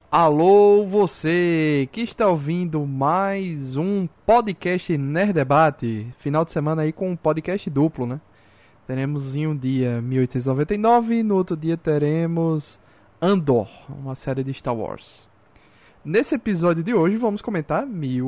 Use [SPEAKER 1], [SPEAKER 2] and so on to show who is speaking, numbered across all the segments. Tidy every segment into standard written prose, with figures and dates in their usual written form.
[SPEAKER 1] Alô, você que está ouvindo mais um podcast Nerd Debate. Final de semana aí com um podcast duplo, né? Teremos em um dia 1899 e no outro dia teremos Andor, uma série de Star Wars. Nesse episódio de hoje vamos comentar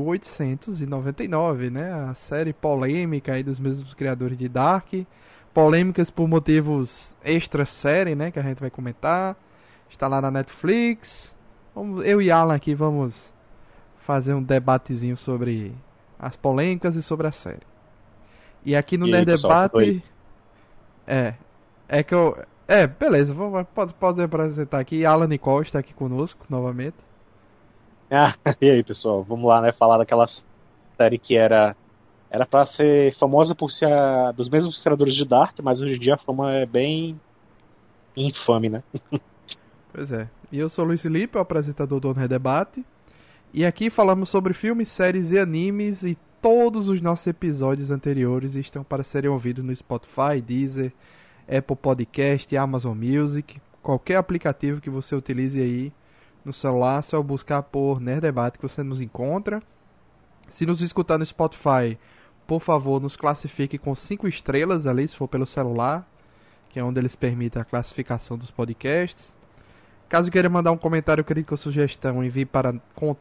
[SPEAKER 1] 1899, né? A série polêmica aí dos mesmos criadores de Dark. Polêmicas por motivos extra-série, né? Que a gente vai comentar. Está lá na Netflix. Eu e Alan aqui vamos fazer um debatezinho sobre as polêmicas e sobre a série. E aqui no
[SPEAKER 2] E aí,
[SPEAKER 1] Nerd
[SPEAKER 2] pessoal, tudo aí?
[SPEAKER 1] Debate, é, é que eu... beleza, pode apresentar aqui. Alan Nicole está aqui conosco novamente.
[SPEAKER 2] Ah, e aí, pessoal, vamos lá, né? Falar daquela série que era para ser famosa por ser dos mesmos criadores de Dark, mas hoje em dia a fama é bem infame, né?
[SPEAKER 1] Pois é. E eu sou o Luiz Felipe, o apresentador do Nerd Debate. E aqui falamos sobre filmes, séries e animes, e todos os nossos episódios anteriores estão para serem ouvidos no Spotify, Deezer, Apple Podcast, Amazon Music, qualquer aplicativo que você utilize aí no celular, só buscar por Nerd Debate que você nos encontra. Se nos escutar no Spotify, por favor, nos classifique com 5 estrelas ali, se for pelo celular, que é onde eles permitem a classificação dos podcasts. Caso queira mandar um comentário, crítica ou sugestão, envie para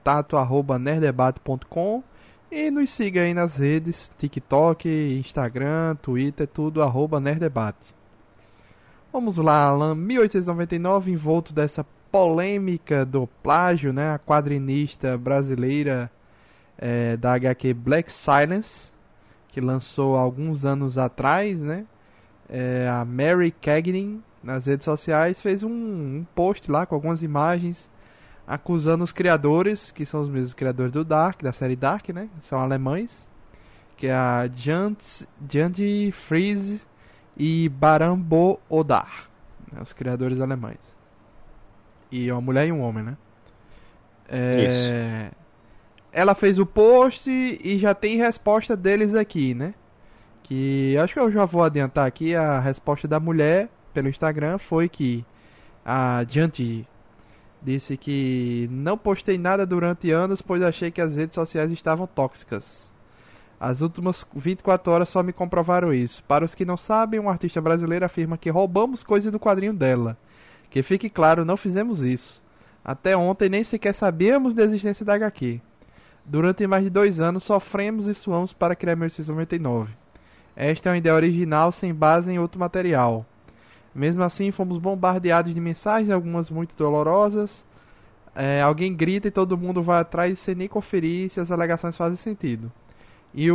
[SPEAKER 1] contato@nerdebate.com e nos siga aí nas redes, TikTok, Instagram, Twitter, tudo @nerdebate. Vamos lá, Alan, 1899, envolto dessa polêmica do plágio, né? A quadrinista brasileira da HQ Black Silence, que lançou alguns anos atrás, né? A Mary Cagnin, nas redes sociais, fez um post lá com algumas imagens acusando os criadores, que são os mesmos criadores do Dark, da série Dark, né? São alemães, que é a Jandy Fries e Barambo Odar, né? Os criadores alemães. E uma mulher e um homem, né?
[SPEAKER 2] Isso.
[SPEAKER 1] Ela fez o post e já tem resposta deles aqui, né? Que acho que eu já vou adiantar aqui. A resposta da mulher pelo Instagram foi que a Janty disse que não postei nada durante anos, pois achei que as redes sociais estavam tóxicas. As últimas 24 horas só me comprovaram isso. Para os que não sabem, um artista brasileiro afirma que roubamos coisas do quadrinho dela. Que fique claro, não fizemos isso. Até ontem nem sequer sabíamos da existência da HQ. Durante mais de 2 anos sofremos e suamos para criar 1899. Esta é uma ideia original sem base em outro material. Mesmo assim, fomos bombardeados de mensagens, algumas muito dolorosas. Alguém grita e todo mundo vai atrás sem nem conferir se as alegações fazem sentido. E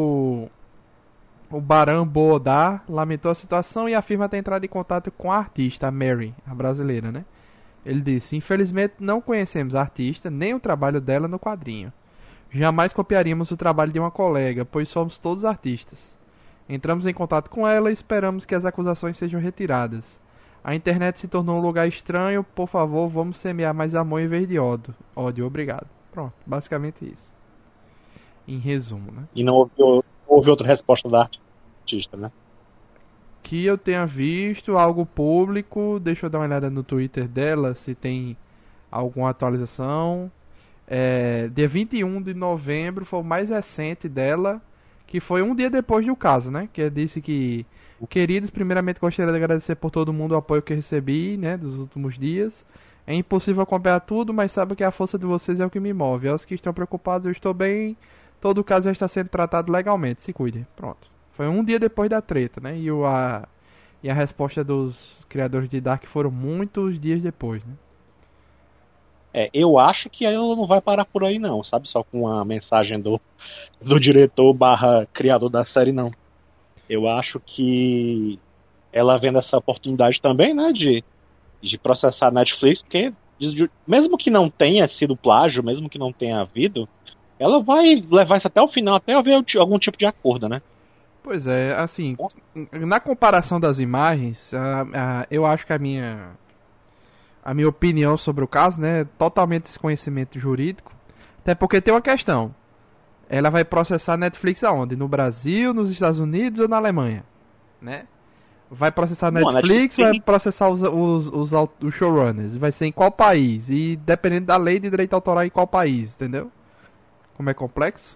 [SPEAKER 1] o Baran Boodar lamentou a situação e afirma ter entrado em contato com a artista, a Mary, a brasileira, né? Ele disse: infelizmente não conhecemos a artista nem o trabalho dela no quadrinho. Jamais copiaríamos o trabalho de uma colega, pois somos todos artistas. Entramos em contato com ela e esperamos que as acusações sejam retiradas. A internet se tornou um lugar estranho, por favor, vamos semear mais amor em vez de ódio. Ódio, obrigado. Pronto, basicamente isso. Em resumo, né?
[SPEAKER 2] E não houve outra resposta da artista, né?
[SPEAKER 1] Que eu tenha visto algo público, deixa eu dar uma olhada no Twitter dela, se tem alguma atualização. Dia 21 de novembro foi o mais recente dela, que foi um dia depois do caso, né? Que disse que, queridos, primeiramente gostaria de agradecer por todo mundo o apoio que recebi, né, dos últimos dias. É impossível acompanhar tudo, mas sabe que a força de vocês é o que me move. Aos que estão preocupados, eu estou bem. Todo o caso já está sendo tratado legalmente, se cuidem. Pronto. Foi um dia depois da treta, né? E a resposta dos criadores de Dark foram muitos dias depois, né?
[SPEAKER 2] Eu acho que ela não vai parar por aí não, sabe? Só com a mensagem do diretor barra criador da série, não. Eu acho que ela vendo essa oportunidade também, né, de processar a Netflix, porque mesmo que não tenha sido plágio, mesmo que não tenha havido, ela vai levar isso até o final, até haver algum tipo de acordo, né?
[SPEAKER 1] Pois é, assim, na comparação das imagens, eu acho que a minha opinião sobre o caso, né, é totalmente desconhecimento jurídico, até porque tem uma questão. Ela vai processar a Netflix aonde? No Brasil, nos Estados Unidos ou na Alemanha, né? Vai processar a
[SPEAKER 2] Não, a
[SPEAKER 1] Netflix
[SPEAKER 2] Netflix
[SPEAKER 1] ou vai
[SPEAKER 2] tem-
[SPEAKER 1] processar os showrunners? Vai ser em qual país? E dependendo da lei de direito autoral em qual país, entendeu? Como é complexo?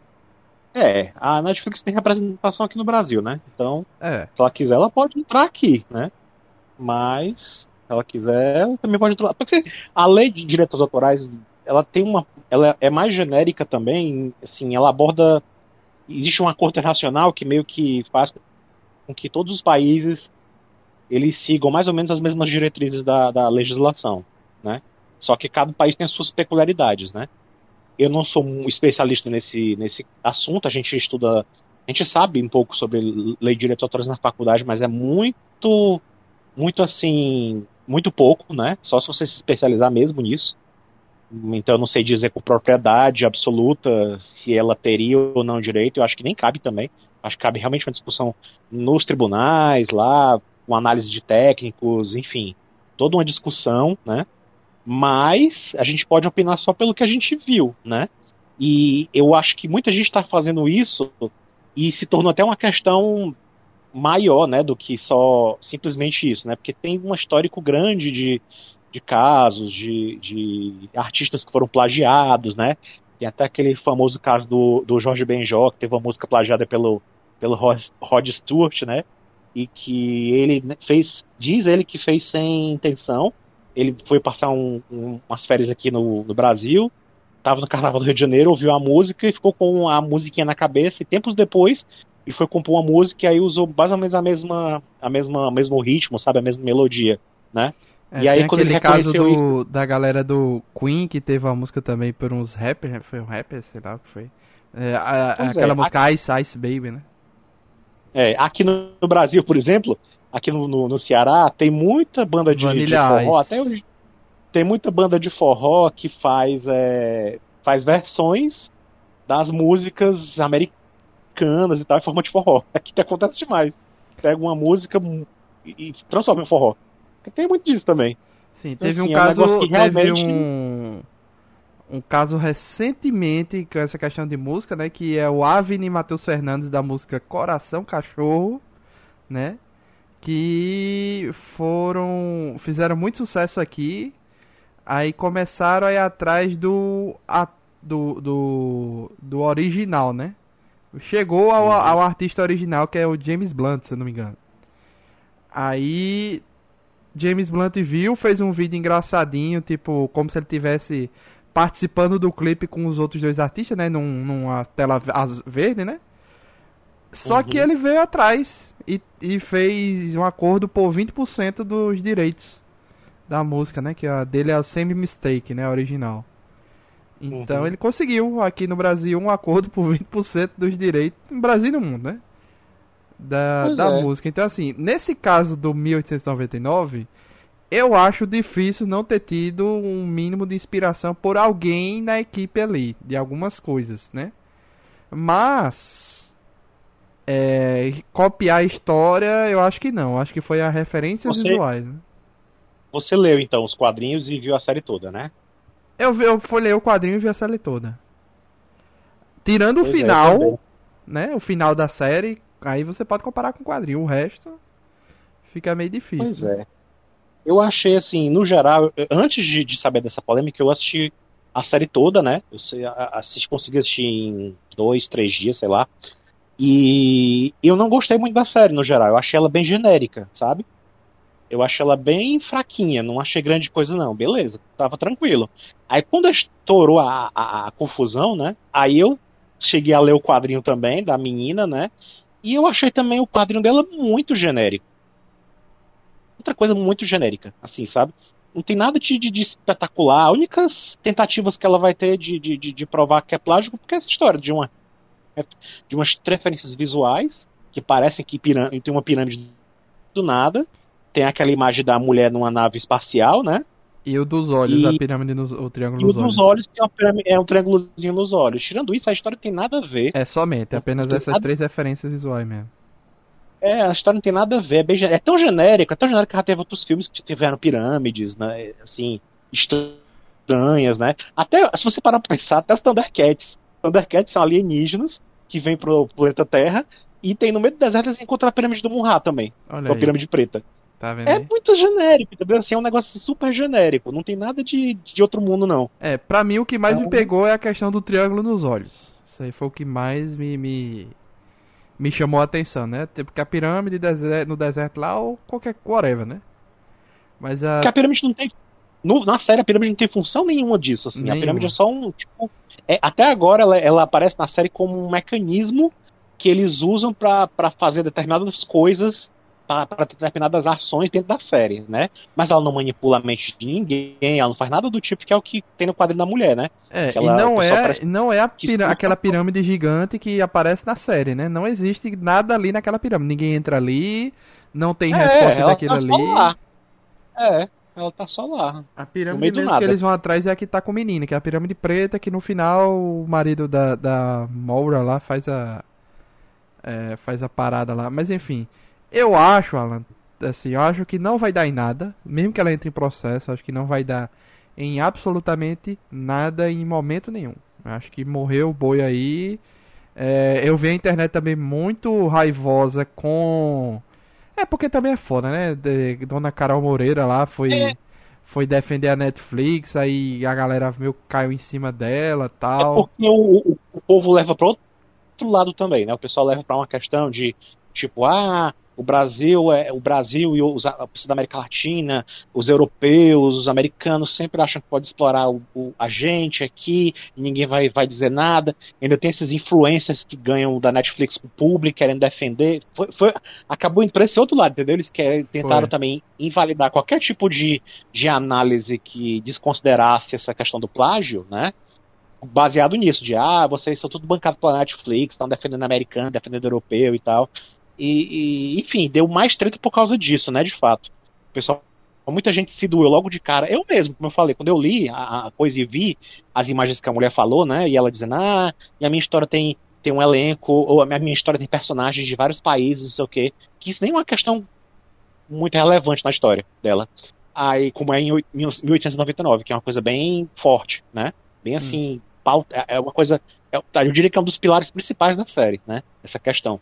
[SPEAKER 2] a Netflix tem representação aqui no Brasil, né? Então,
[SPEAKER 1] É.
[SPEAKER 2] se ela quiser, ela pode entrar aqui, né? Mas, se ela quiser, ela também pode entrar. Porque a lei de direitos autorais, ela é mais genérica também, assim, ela aborda. Existe um acordo internacional que meio que faz com que todos os países eles sigam mais ou menos as mesmas diretrizes da legislação, né? Só que cada país tem as suas peculiaridades, né? Eu não sou um especialista nesse assunto, a gente estuda, a gente sabe um pouco sobre lei de direitos autorais na faculdade, mas é muito assim, muito pouco, né? Só se você se especializar mesmo nisso. Então eu não sei dizer com propriedade absoluta se ela teria ou não direito, eu acho que nem cabe também. Acho que cabe realmente uma discussão nos tribunais, lá, uma análise de técnicos, enfim, toda uma discussão, né? Mas a gente pode opinar só pelo que a gente viu, né? E eu acho que muita gente está fazendo isso e se tornou até uma questão maior, né, do que só simplesmente isso, né? Porque tem um histórico grande de casos, de artistas que foram plagiados, né? Tem até aquele famoso caso do Jorge Benjor, que teve uma música plagiada pelo Rod Stewart, né? E que ele diz ele que fez sem intenção. Ele foi passar umas férias aqui no Brasil, tava no Carnaval do Rio de Janeiro, ouviu a música e ficou com a musiquinha na cabeça, e tempos depois ele foi compor uma música e aí usou mais ou menos o mesmo ritmo, sabe, a mesma melodia, né?
[SPEAKER 1] É,
[SPEAKER 2] E
[SPEAKER 1] tem
[SPEAKER 2] aí quando ele
[SPEAKER 1] aquele caso
[SPEAKER 2] reconheceu isso,
[SPEAKER 1] da galera do Queen que teve uma música também por uns rappers, né? Foi um rapper, sei lá o que foi. É,
[SPEAKER 2] pois
[SPEAKER 1] aquela
[SPEAKER 2] é,
[SPEAKER 1] música Ice Ice Baby, né?
[SPEAKER 2] aqui no Brasil, por exemplo, aqui no Ceará, tem muita banda de
[SPEAKER 1] Vanilla
[SPEAKER 2] forró, até
[SPEAKER 1] Ice.
[SPEAKER 2] hoje, tem muita banda de forró que faz versões das músicas americanas e tal, em forma de forró. Aqui acontece demais. Pega uma música e transforma em forró. Tem muito disso também.
[SPEAKER 1] Sim,
[SPEAKER 2] Então,
[SPEAKER 1] teve um
[SPEAKER 2] assim, é um negócio
[SPEAKER 1] caso,
[SPEAKER 2] que
[SPEAKER 1] teve
[SPEAKER 2] realmente.
[SPEAKER 1] um caso recentemente com essa questão de música, né? Que é o Avni Matheus Fernandes da música Coração Cachorro, né? Que fizeram muito sucesso aqui. Aí começaram a ir atrás do original, né? Chegou ao artista original, que é o James Blunt, se eu não me engano. Aí James Blunt viu, fez um vídeo engraçadinho, tipo, como se ele tivesse participando do clipe com os outros dois artistas, né? Numa tela verde, né? Só que
[SPEAKER 2] Uhum,
[SPEAKER 1] ele veio atrás e fez um acordo por 20% dos direitos da música, né? Que a dele é o Same Mistake, né? Original. Então
[SPEAKER 2] uhum.
[SPEAKER 1] ele conseguiu aqui no Brasil um acordo por 20% dos direitos no Brasil e no mundo, né?
[SPEAKER 2] Pois
[SPEAKER 1] Da
[SPEAKER 2] é.
[SPEAKER 1] música. Então, assim, nesse caso do 1899, eu acho difícil não ter tido um mínimo de inspiração por alguém na equipe ali, de algumas coisas, né? Mas, copiar a história, eu acho que não. Acho que foi a referências
[SPEAKER 2] Você,
[SPEAKER 1] visuais, né?
[SPEAKER 2] você leu então os quadrinhos e viu a série toda, né?
[SPEAKER 1] Eu folhei o quadrinho e vi a série toda. Tirando o
[SPEAKER 2] Pois é, eu
[SPEAKER 1] final,
[SPEAKER 2] também.
[SPEAKER 1] né? O final da série, aí você pode comparar com o quadrinho. O resto fica meio difícil,
[SPEAKER 2] Pois
[SPEAKER 1] né?
[SPEAKER 2] é. Eu achei assim, no geral, antes de saber dessa polêmica, eu assisti a série toda, né? Consegui assistir em 2, 3 dias, sei lá. E eu não gostei muito da série, no geral. Eu achei ela bem genérica, sabe? Eu achei ela bem fraquinha, não achei grande coisa, não. Beleza, tava tranquilo. Aí quando estourou a confusão, né? Aí eu cheguei a ler o quadrinho também, da menina, né? E eu achei também o quadrinho dela muito genérico. Outra coisa muito genérica, assim, sabe? Não tem nada de espetacular. As únicas tentativas que ela vai ter de provar que é plágio, porque é essa história de umas referências visuais que parecem que tem uma pirâmide do nada. Tem aquela imagem da mulher numa nave espacial, né?
[SPEAKER 1] E o dos olhos, a
[SPEAKER 2] E,
[SPEAKER 1] pirâmide, o triângulo
[SPEAKER 2] e o
[SPEAKER 1] nos
[SPEAKER 2] dos
[SPEAKER 1] olhos.
[SPEAKER 2] olhos tem uma é um triângulozinho nos olhos. Tirando isso, a história não tem nada a ver.
[SPEAKER 1] É somente,
[SPEAKER 2] Não
[SPEAKER 1] apenas
[SPEAKER 2] tem
[SPEAKER 1] essas
[SPEAKER 2] nada,
[SPEAKER 1] três referências visuais mesmo.
[SPEAKER 2] a história não tem nada a ver. É tão genérico que já teve outros filmes que tiveram pirâmides, né? Assim, estranhas, né? Até, se você parar pra pensar, até os Thundercats. Thundercats são alienígenas que vêm pro planeta Terra E tem no meio do deserto você encontra a pirâmide do Munra também.
[SPEAKER 1] Olha
[SPEAKER 2] Que é a
[SPEAKER 1] aí.
[SPEAKER 2] pirâmide preta.
[SPEAKER 1] Tá vendo
[SPEAKER 2] É
[SPEAKER 1] aí?
[SPEAKER 2] muito genérico, entendeu? Assim, é um negócio super genérico. Não tem nada de outro mundo, não.
[SPEAKER 1] Pra mim o que mais me
[SPEAKER 2] Então,
[SPEAKER 1] pegou é a questão do triângulo nos olhos. Isso aí foi o que mais me chamou a atenção, né? Tipo que a pirâmide no deserto lá ou qualquer whatever, né? Mas
[SPEAKER 2] porque a pirâmide não tem. Na série, a pirâmide não tem função nenhuma disso, assim. A pirâmide é
[SPEAKER 1] nenhuma.
[SPEAKER 2] só um. Tipo, até agora ela aparece na série como um mecanismo que eles usam pra fazer determinadas coisas, pra determinadas ações dentro da série, né? Mas ela não manipula a mente de ninguém, ela não faz nada do tipo que é o que tem no quadrinho da mulher, né?
[SPEAKER 1] E
[SPEAKER 2] O
[SPEAKER 1] não
[SPEAKER 2] pessoal parece
[SPEAKER 1] não é
[SPEAKER 2] que expulsa.
[SPEAKER 1] aquela pirâmide gigante que aparece na série, né? Não existe nada ali naquela pirâmide. Ninguém entra ali, não tem resposta
[SPEAKER 2] Ela
[SPEAKER 1] daquilo
[SPEAKER 2] tá só
[SPEAKER 1] ali.
[SPEAKER 2] lá. Ela tá só lá,
[SPEAKER 1] A
[SPEAKER 2] no
[SPEAKER 1] pirâmide
[SPEAKER 2] meio do
[SPEAKER 1] mesmo que
[SPEAKER 2] nada.
[SPEAKER 1] eles vão atrás é a que tá com o menino, que é a pirâmide preta, que no final o marido da Moura lá faz a parada lá. Mas enfim, eu acho, Alan, assim, eu acho que não vai dar em nada, mesmo que ela entre em processo, eu acho que não vai dar em absolutamente nada em momento nenhum. Eu acho que morreu o boi aí. Eu vi a internet também muito raivosa com. Porque também é foda, né? Dona Carol Moreira lá foi defender a Netflix, aí a galera meio que caiu em cima dela
[SPEAKER 2] É
[SPEAKER 1] tal.
[SPEAKER 2] porque o povo leva para outro lado também, né? O pessoal leva para uma questão de tipo, o Brasil e a pessoa da América Latina, os europeus, os americanos sempre acham que pode explorar a gente aqui, e ninguém vai dizer nada. Ainda tem esses influencers que ganham da Netflix pro público, querendo defender. Acabou indo para esse outro lado, entendeu? Eles tentaram
[SPEAKER 1] Foi.
[SPEAKER 2] também invalidar qualquer tipo de análise que desconsiderasse essa questão do plágio, né? Baseado nisso, vocês são tudo bancados pela Netflix, estão defendendo americano, defendendo europeu e tal. Enfim, deu mais treta por causa disso, né, de fato. O pessoal, muita gente se doeu logo de cara. Eu mesmo, como eu falei, quando eu li a coisa e vi as imagens que a mulher falou, né, e ela dizendo, e a minha história tem um elenco, ou a minha história tem personagens de vários países, não sei o quê, que isso nem é uma questão muito relevante na história dela. Aí, como é em 1899, que é uma coisa bem forte, né, bem
[SPEAKER 1] Hum.
[SPEAKER 2] assim, é uma coisa, eu diria que é um dos pilares principais da série, né, essa questão.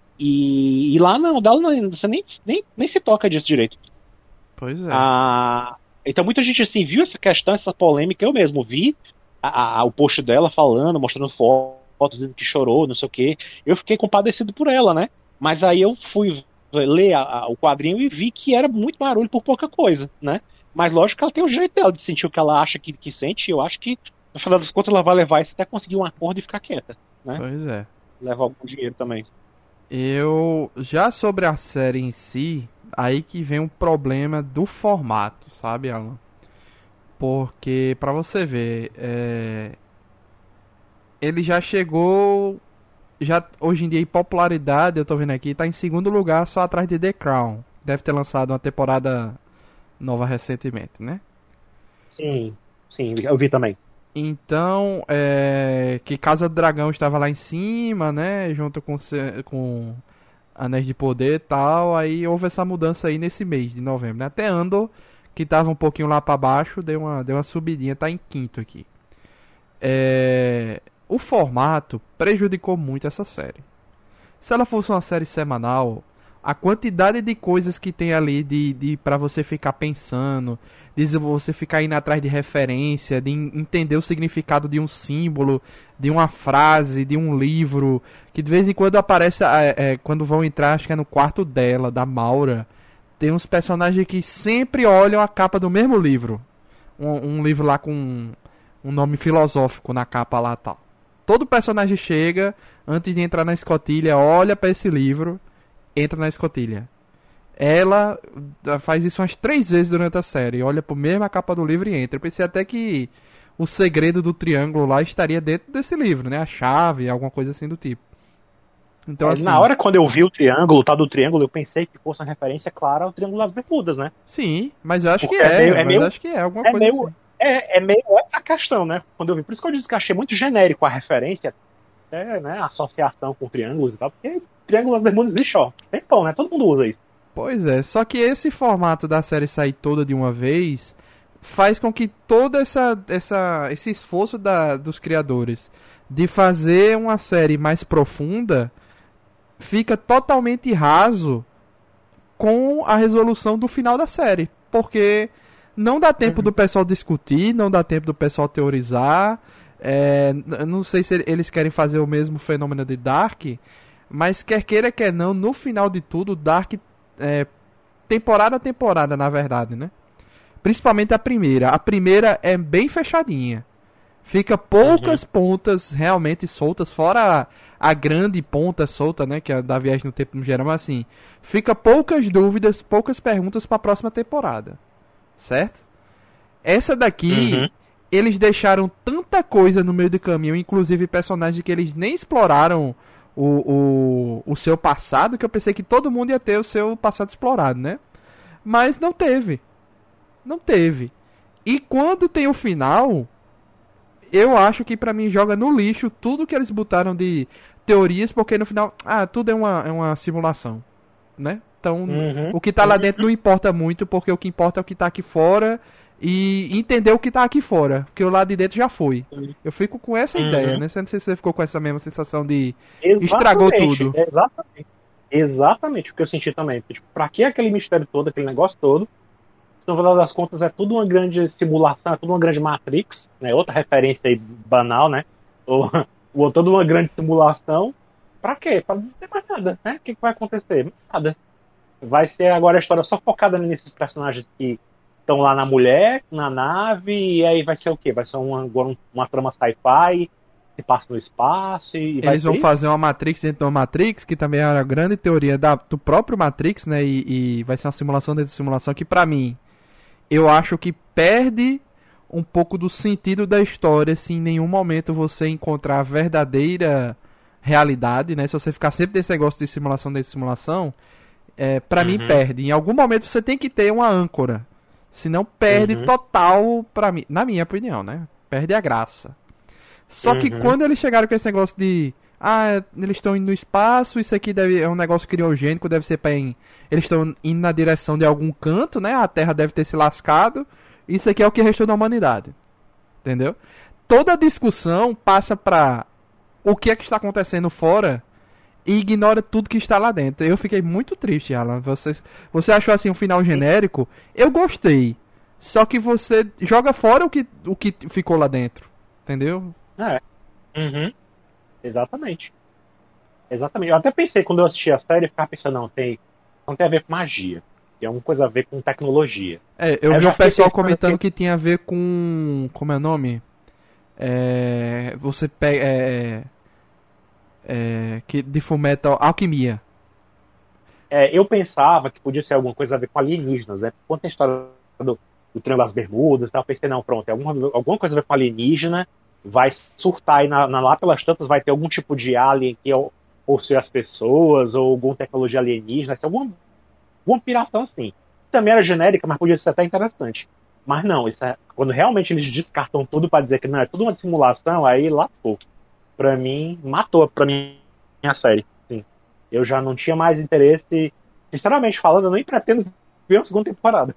[SPEAKER 2] E lá não, dela não, você nem se toca disso direito.
[SPEAKER 1] Pois é.
[SPEAKER 2] Então muita gente assim viu essa questão, essa polêmica, eu mesmo vi o post dela falando, mostrando fotos, dizendo que chorou, não sei o que. Eu fiquei compadecido por ela, né? Mas aí eu fui ler o quadrinho e vi que era muito barulho por pouca coisa, né? Mas lógico que ela tem o jeito dela de sentir o que ela acha que sente, e eu acho que no final das contas ela vai levar isso até conseguir um acordo e ficar quieta, né?
[SPEAKER 1] Pois é.
[SPEAKER 2] Levar algum dinheiro também.
[SPEAKER 1] Eu já sobre a série em si, aí que vem o problema do formato, sabe, Alan? Porque pra você ver, ele já chegou, já hoje em dia em popularidade, eu tô vendo aqui, tá em segundo lugar só atrás de The Crown. Deve ter lançado uma temporada nova recentemente, né?
[SPEAKER 2] Sim, eu vi também.
[SPEAKER 1] Então, que Casa do Dragão estava lá em cima, né? Junto com Anéis de Poder e tal. Aí houve essa mudança aí nesse mês de novembro, né? Até Andor, que tava um pouquinho lá pra baixo, deu uma subidinha, tá em quinto aqui. O formato prejudicou muito essa série. Se ela fosse uma série semanal, a quantidade de coisas que tem ali de para você ficar pensando, de você ficar indo atrás de referência, de entender o significado de um símbolo, de uma frase, de um livro, que de vez em quando aparece, quando vão entrar, acho que é no quarto dela, da Maura, tem uns personagens que sempre olham a capa do mesmo livro. Um livro lá com um nome filosófico na capa lá tal. Todo personagem chega, antes de entrar na escotilha, olha para esse livro, entra na escotilha. Ela faz isso umas 3 vezes durante a série. Olha pro mesmo a capa do livro e entra. Eu pensei até que o segredo do triângulo lá estaria dentro desse livro, né? A chave, alguma coisa assim do tipo. Então, assim.
[SPEAKER 2] Na hora quando eu vi o tal do triângulo, eu pensei que fosse uma referência clara ao Triângulo das Bermudas, né?
[SPEAKER 1] Sim, mas eu acho
[SPEAKER 2] Porque
[SPEAKER 1] que
[SPEAKER 2] é meio,
[SPEAKER 1] acho que é alguma
[SPEAKER 2] é
[SPEAKER 1] coisa
[SPEAKER 2] meio,
[SPEAKER 1] assim.
[SPEAKER 2] é meio essa questão, né? Quando eu vi. Por isso que eu disse que eu achei muito genérico a referência, até, né? A associação com triângulos e tal, porque Triângulo das Bermudas existe, ó. Tempão, né? Todo mundo usa isso.
[SPEAKER 1] Pois é, só que esse formato da série sair toda de uma vez faz com que todo esse esforço dos criadores de fazer uma série mais profunda fica totalmente raso com a resolução do final da série. Porque não dá tempo do pessoal discutir, não dá tempo do pessoal teorizar. Não sei se eles querem fazer o mesmo fenômeno de Dark, mas quer queira, quer não, no final de tudo, Dark, temporada a temporada, na verdade, né? Principalmente a primeira. A primeira é bem fechadinha. Fica poucas pontas realmente soltas, fora a grande ponta solta, né? Que é da viagem no tempo no geral, mas assim, fica poucas dúvidas, poucas perguntas para a próxima temporada. Certo? Essa daqui, eles deixaram tanta coisa no meio do caminho, inclusive personagens que eles nem exploraram o seu passado, que eu pensei que todo mundo ia ter o seu passado explorado, né? Mas não teve. Não teve. E quando tem o final, eu acho que pra mim joga no lixo tudo que eles botaram de teorias, porque no final, tudo é uma simulação, né? Então, o que tá lá dentro não importa muito, porque o que importa é o que tá aqui fora e entender o que tá aqui fora, porque o lado de dentro já foi. Eu fico com essa ideia, né? Não sei se você ficou com essa mesma sensação de estragou tudo.
[SPEAKER 2] Exatamente o que eu senti também. Tipo, pra que aquele mistério todo, aquele negócio todo? No final das contas é tudo uma grande simulação, é tudo uma grande Matrix, né? Outra referência aí banal, né? Ou toda uma grande simulação. Pra quê? Pra não ter mais nada, né? O que vai acontecer? Nada. Vai ser agora a história só focada nesses personagens que estão lá na mulher, na nave, e aí vai ser o quê? Vai ser uma trama sci-fi, se passa no espaço e
[SPEAKER 1] eles vão fazer uma Matrix dentro de uma Matrix, que também é a grande teoria do próprio Matrix, né? E vai ser uma simulação dentro de simulação que, pra mim, eu acho que perde um pouco do sentido da história se em nenhum momento você encontrar a verdadeira realidade, né? Se você ficar sempre desse negócio de simulação, pra mim perde. Em algum momento você tem que ter uma âncora. Senão perde total, pra mim, na minha opinião, né? Perde a graça. Só que quando eles chegaram com esse negócio de eles estão indo no espaço, isso aqui é um negócio criogênico, deve ser eles estão indo na direção de algum canto, né? A Terra deve ter se lascado. Isso aqui é o que restou da humanidade. Entendeu? Toda a discussão passa pra o que é que está acontecendo fora e ignora tudo que está lá dentro. Eu fiquei muito triste, Alan. Você achou assim um final genérico? Eu gostei. Só que você joga fora o que ficou lá dentro. Entendeu?
[SPEAKER 2] Exatamente. Exatamente. Eu até pensei, quando eu assisti a série, eu ficava pensando, não tem a ver com magia. Tem alguma coisa a ver com tecnologia.
[SPEAKER 1] Eu vi o pessoal comentando que tinha a ver com... Como é o nome? Você pega... que de Fullmetal Alquimia.
[SPEAKER 2] Eu pensava que podia ser alguma coisa a ver com alienígenas, né? Quando tem a história do Triângulo das Bermudas, eu pensei, não, pronto, alguma coisa a ver com alienígena, vai surtar aí lá pelas tantas, vai ter algum tipo de alien que ou seja as pessoas, ou alguma tecnologia alienígena, alguma piração assim. Também era genérica, mas podia ser até interessante. Mas não, quando realmente eles descartam tudo pra dizer que não, é tudo uma simulação, aí lascou. Pra mim, matou pra mim a série. Sim. Eu já não tinha mais interesse, sinceramente falando, eu nem pretendo ver uma segunda temporada.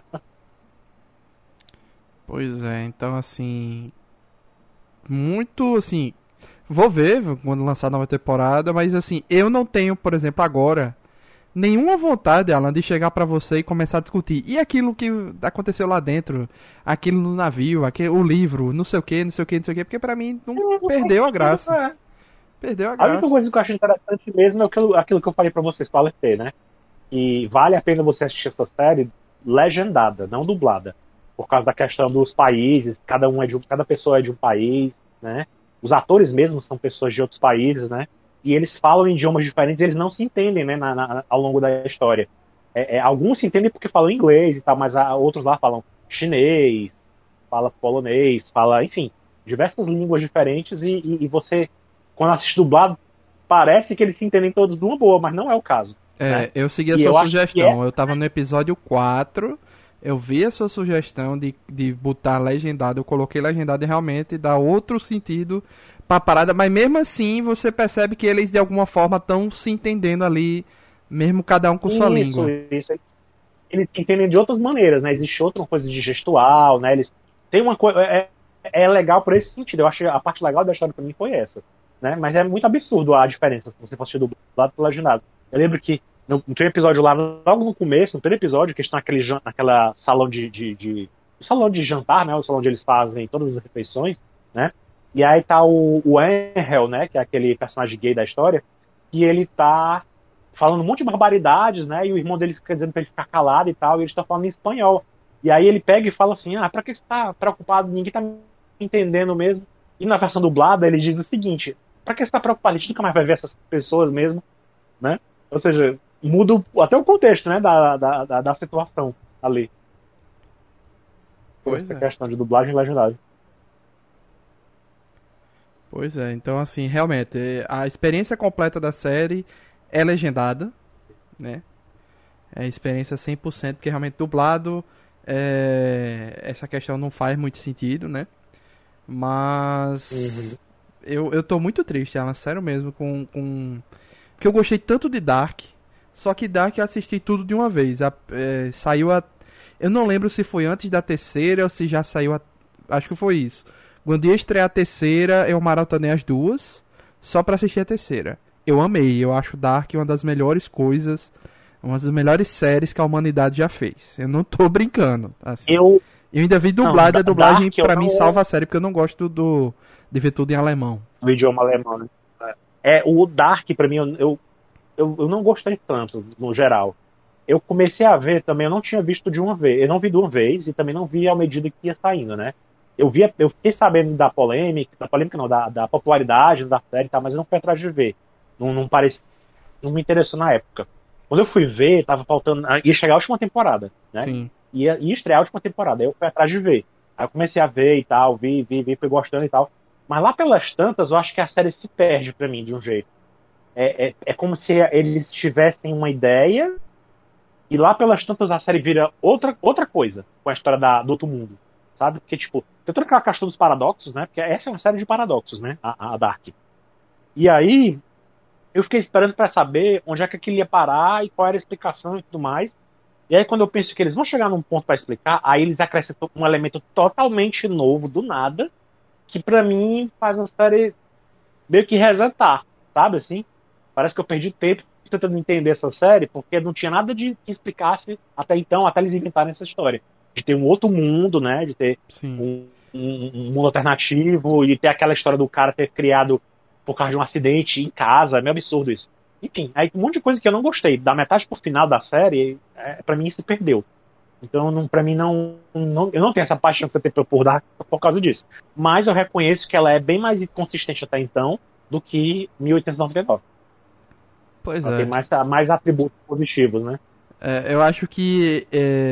[SPEAKER 1] Pois é, então assim... Muito, assim... Vou ver quando lançar a nova temporada, mas assim, eu não tenho, por exemplo, agora... Nenhuma vontade, Alan, de chegar pra você e começar a discutir. E aquilo que aconteceu lá dentro? Aquilo no navio, o livro, não sei o que, porque pra mim não perdeu a graça. Perdeu a graça.
[SPEAKER 2] A única coisa que eu acho interessante mesmo é aquilo que eu falei pra vocês, com a Alertê, né? E vale a pena você assistir essa série legendada, não dublada. Por causa da questão dos países, cada pessoa é de um país, né? Os atores mesmo são pessoas de outros países, né? E eles falam em idiomas diferentes, eles não se entendem, né, ao longo da história. Alguns se entendem porque falam inglês e tal, mas outros lá falam chinês, fala polonês, enfim, diversas línguas diferentes e você, quando assiste dublado, parece que eles se entendem todos de uma boa, mas não é o caso. Né?
[SPEAKER 1] Eu segui a sua sugestão. Eu tava no episódio 4, eu vi a sua sugestão de botar legendado, eu coloquei legendado e realmente dá outro sentido pra parada, mas mesmo assim você percebe que eles de alguma forma estão se entendendo ali, mesmo cada um com sua língua.
[SPEAKER 2] Isso. Eles se entendem de outras maneiras, né? Existe outra coisa de gestual, né? Eles têm uma coisa. É legal por esse sentido. Eu acho que a parte legal da história pra mim foi essa. né? Mas é muito absurdo a diferença se você for assistir dublado pelo legendado. Eu lembro que no tem um episódio lá, logo no começo, no primeiro episódio, que eles estão naquela salão o salão de jantar, né? O salão onde eles fazem todas as refeições, né? E aí tá o Angel, né? Que é aquele personagem gay da história, e ele tá falando um monte de barbaridades, né? E o irmão dele fica dizendo pra ele ficar calado e tal, e eles estão falando em espanhol. E aí ele pega e fala assim, pra que você tá preocupado? Ninguém tá me entendendo mesmo. E na versão dublada ele diz o seguinte, pra que você tá preocupado? A gente nunca mais vai ver essas pessoas mesmo, né? Ou seja, muda até o contexto, né? Da situação ali. Por
[SPEAKER 1] Pois
[SPEAKER 2] essa
[SPEAKER 1] é.
[SPEAKER 2] questão de dublagem e legendagem.
[SPEAKER 1] Pois é, então assim, realmente, a experiência completa da série é legendada, né? É a experiência 100%, porque realmente dublado, essa questão não faz muito sentido, né?
[SPEAKER 2] Uhum.
[SPEAKER 1] Mas eu tô muito triste, Alan, sério mesmo, porque eu gostei tanto de Dark, só que Dark eu assisti tudo de uma vez. Saiu a. Eu não lembro se foi antes da terceira ou se já saiu a. Acho que foi isso. Quando ia estrear a terceira, eu maratonei as duas, só pra assistir a terceira. Eu amei, eu acho Dark uma das melhores coisas, uma das melhores séries que a humanidade já fez. Eu não tô brincando, assim.
[SPEAKER 2] Eu.
[SPEAKER 1] Eu ainda vi
[SPEAKER 2] Não,
[SPEAKER 1] dublado, a dublagem
[SPEAKER 2] Dark eu
[SPEAKER 1] pra mim
[SPEAKER 2] não.
[SPEAKER 1] salva a série, porque eu não gosto de ver tudo em alemão.
[SPEAKER 2] Do idioma alemão, né? O Dark, pra mim, eu não gostei tanto, no geral. Eu comecei a ver também, eu não tinha visto de uma vez. Eu não vi de uma vez e também não vi à medida que ia saindo, né? Eu fiquei sabendo da polêmica não, da popularidade da série e tal, mas eu não fui atrás de ver. Não parece, não me interessou na época. Quando eu fui ver, tava faltando. Ia chegar a última temporada, né?
[SPEAKER 1] Sim.
[SPEAKER 2] Ia estrear a última temporada. Aí eu fui atrás de ver. Aí eu comecei a ver e tal, vi, fui gostando e tal. Mas lá pelas tantas, eu acho que a série se perde pra mim de um jeito. É como se eles tivessem uma ideia e lá pelas tantas a série vira outra coisa com a história do outro mundo. Sabe? Porque, tipo, tem toda aquela questão dos paradoxos, né? Porque essa é uma série de paradoxos, né? A Dark. E aí, eu fiquei esperando pra saber onde é que aquilo ia parar e qual era a explicação e tudo mais. E aí, quando eu penso que eles vão chegar num ponto pra explicar, aí eles acrescentam um elemento totalmente novo, do nada, que pra mim faz a série meio que resetar, sabe assim? Parece que eu perdi tempo tentando entender essa série, porque não tinha nada de que explicasse até então, até eles inventarem essa história. De ter um outro mundo, né? De ter
[SPEAKER 1] Sim.
[SPEAKER 2] um mundo alternativo e ter aquela história do cara ter criado por causa de um acidente em casa. É meio absurdo isso. Enfim, aí um monte de coisa que eu não gostei. Da metade pro final da série, pra mim se perdeu. Então, pra mim, eu não tenho essa paixão que você tem por Dark por causa disso. Mas eu reconheço que ela é bem mais inconsistente até então do que 1899.
[SPEAKER 1] Pois
[SPEAKER 2] Ela tem
[SPEAKER 1] é.
[SPEAKER 2] mais atributos positivos, né?
[SPEAKER 1] Eu acho que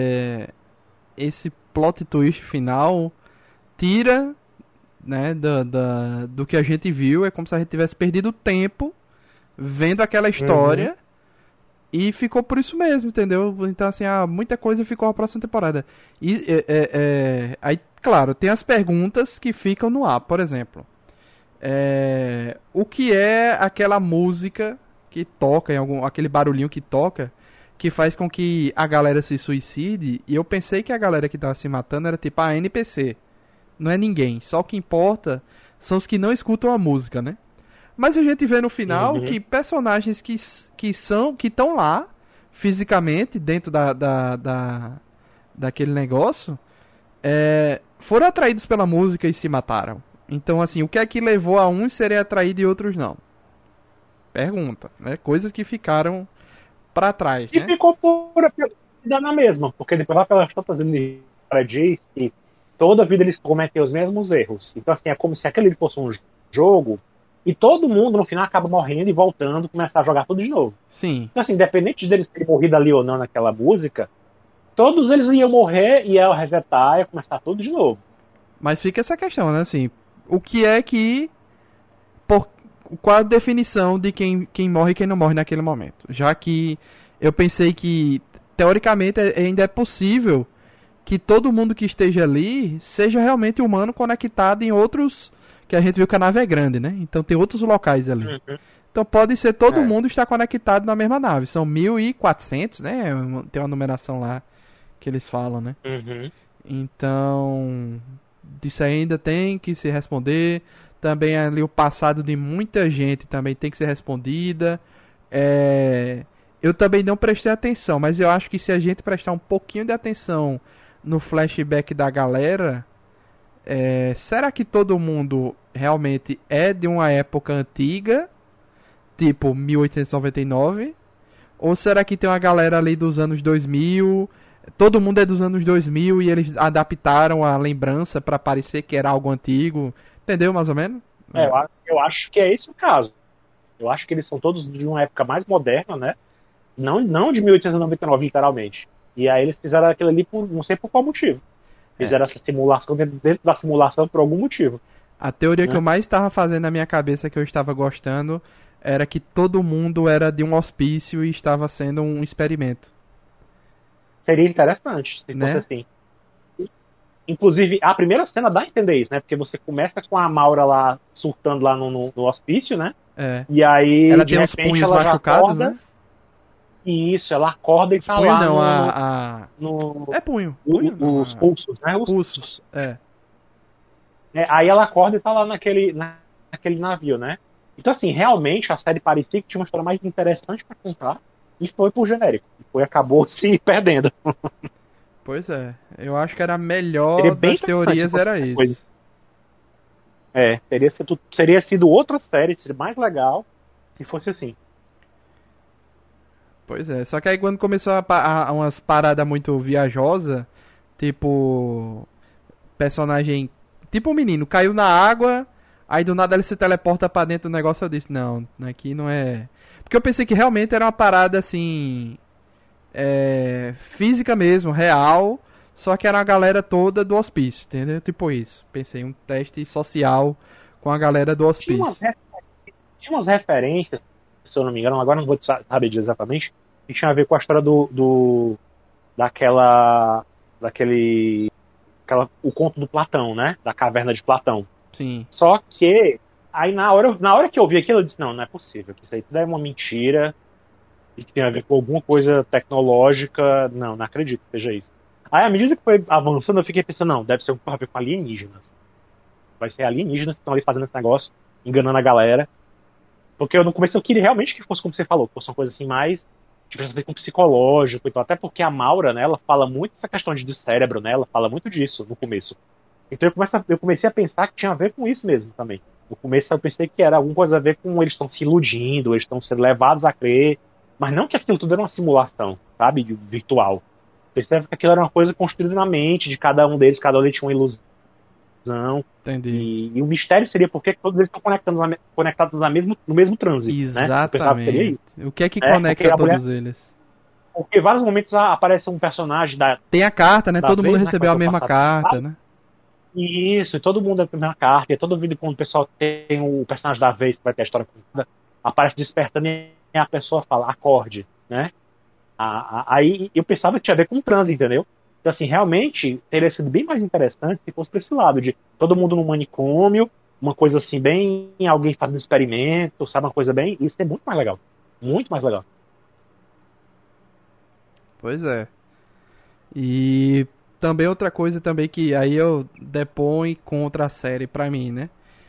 [SPEAKER 1] esse plot twist final tira, né, do que a gente viu. É como se a gente tivesse perdido tempo vendo aquela
[SPEAKER 2] Uhum.
[SPEAKER 1] história e ficou por isso mesmo, entendeu? Então, assim, muita coisa ficou a próxima temporada. E, aí, claro, tem as perguntas que ficam no ar. Por exemplo, o que é aquela música que toca, aquele barulhinho que toca, que faz com que a galera se suicide? E eu pensei que a galera que tava se matando era tipo a NPC. Não é ninguém. Só o que importa são os que não escutam a música, né? Mas a gente vê no final
[SPEAKER 2] Uhum.
[SPEAKER 1] que personagens que estão lá fisicamente dentro daquele negócio foram atraídos pela música e se mataram. Então, assim, o que é que levou a uns serem atraídos e outros não? Pergunta, né? Coisas que ficaram pra trás,
[SPEAKER 2] E
[SPEAKER 1] né?
[SPEAKER 2] ficou por dar na mesma, porque depois lá pelas tantas ele diz que toda vida eles cometem os mesmos erros. Então, assim, é como se aquele fosse um jogo e todo mundo no final acaba morrendo e voltando, começar a jogar tudo de novo.
[SPEAKER 1] Sim.
[SPEAKER 2] Então, assim, independente deles terem morrido ali ou não naquela música, todos eles iam morrer e iam resetar e começar tudo de novo.
[SPEAKER 1] Mas fica essa questão, né? Assim, o que é que. Por, qual a definição de quem morre e quem não morre naquele momento? Já que eu pensei que, teoricamente, ainda é possível que todo mundo que esteja ali seja realmente humano conectado em outros. Que a gente viu que a nave é grande, né? Então tem outros locais ali.
[SPEAKER 2] Uhum.
[SPEAKER 1] Então pode ser todo
[SPEAKER 2] É.
[SPEAKER 1] mundo estar conectado na mesma nave. São 1.400, né? Tem uma numeração lá que eles falam, né?
[SPEAKER 2] Uhum.
[SPEAKER 1] Então, disso aí ainda tem que se responder. também ali o passado de muita gente também tem que ser respondida. Eu também não prestei atenção, mas eu acho que se a gente prestar um pouquinho de atenção no flashback da galera, será que todo mundo realmente é de uma época antiga, tipo 1899? Ou será que tem uma galera ali dos anos 2000? Todo mundo é dos anos 2000 e eles adaptaram a lembrança pra parecer que era algo antigo. Entendeu, mais ou menos?
[SPEAKER 2] Eu acho que é esse o caso. Eu acho que eles são todos de uma época mais moderna, né? Não de 1899, literalmente. E aí eles fizeram aquilo ali não sei por qual motivo. Fizeram essa simulação dentro da simulação por algum motivo.
[SPEAKER 1] A teoria que eu mais estava fazendo na minha cabeça, que eu estava gostando, era que todo mundo era de um hospício e estava sendo um experimento.
[SPEAKER 2] Seria interessante se fosse assim. Inclusive, a primeira cena dá a entender isso, né? Porque você começa com a Maura lá surtando lá no hospício, né? E aí,
[SPEAKER 1] ela
[SPEAKER 2] de
[SPEAKER 1] tem
[SPEAKER 2] repente,
[SPEAKER 1] os punhos
[SPEAKER 2] ela
[SPEAKER 1] machucados,
[SPEAKER 2] já acorda,
[SPEAKER 1] né?
[SPEAKER 2] E isso, ela acorda e
[SPEAKER 1] os
[SPEAKER 2] tá
[SPEAKER 1] punho,
[SPEAKER 2] lá
[SPEAKER 1] não,
[SPEAKER 2] no...
[SPEAKER 1] É punho.
[SPEAKER 2] Os pulsos, né? Os
[SPEAKER 1] pulsos,
[SPEAKER 2] aí ela acorda e tá lá naquele navio, né? Então, assim, realmente a série parecia que tinha uma história mais interessante pra contar e foi pro genérico. Acabou se perdendo.
[SPEAKER 1] Pois é. Eu acho que era a melhor das teorias, era isso.
[SPEAKER 2] Seria sido outra série, seria mais legal se fosse assim.
[SPEAKER 1] Pois é, só que aí quando começou umas paradas muito viajosas, tipo, personagem, tipo um menino, caiu na água, aí do nada ele se teleporta pra dentro do negócio, eu disse, não, aqui não é... Porque eu pensei que realmente era uma parada assim, física mesmo, real, só que era a galera toda do hospício, entendeu? Tipo isso, pensei, um teste social com a galera do hospício.
[SPEAKER 2] Tinha umas referências, se eu não me engano, agora não vou saber dizer exatamente, que tinha a ver com a história o conto do Platão, né? Da caverna de Platão.
[SPEAKER 1] Sim.
[SPEAKER 2] Só que, aí na hora que eu vi aquilo, eu disse, não é possível, que isso aí tudo é uma mentira, e que tem a ver com alguma coisa tecnológica, não acredito que seja isso. Aí, à medida que foi avançando, eu fiquei pensando, não, deve ser a ver com alienígenas. Vai ser alienígenas que estão ali fazendo esse negócio, enganando a galera. Porque no começo eu queria realmente que fosse como você falou, que fosse uma coisa assim mais que tivesse a ver com psicológico e tal. Até porque a Maura, né, ela fala muito essa questão do cérebro, né? Ela fala muito disso no começo. Então eu comecei a pensar que tinha a ver com isso mesmo também. No começo eu pensei que era alguma coisa a ver com eles estão se iludindo, eles estão sendo levados a crer, mas não que aquilo tudo era uma simulação, sabe? Virtual. Eu pensei que aquilo era uma coisa construída na mente de cada um deles tinha uma ilusão.
[SPEAKER 1] Entendi.
[SPEAKER 2] E o mistério seria porque todos eles estão conectados no mesmo transe.
[SPEAKER 1] Exatamente.
[SPEAKER 2] Né? Seria
[SPEAKER 1] o que é que conecta todos eles?
[SPEAKER 2] Porque em vários momentos aparece um personagem da...
[SPEAKER 1] Tem a carta, né? Todo mundo
[SPEAKER 2] vez,
[SPEAKER 1] recebeu a mesma carta, né?
[SPEAKER 2] Isso, e todo mundo é a mesma carta. E todo vídeo quando o pessoal tem o personagem da vez que vai ter a história contada, aparece despertando e a pessoa fala, acorde, né? Aí eu pensava que tinha a ver com transe, entendeu? Então, assim, realmente teria sido bem mais interessante se fosse pra esse lado, de todo mundo no manicômio, uma coisa assim, bem alguém fazendo experimento, sabe? Uma coisa bem... Isso é muito mais legal. Muito mais legal.
[SPEAKER 1] Pois é. E também outra coisa também que aí eu deponho contra a série pra mim, né?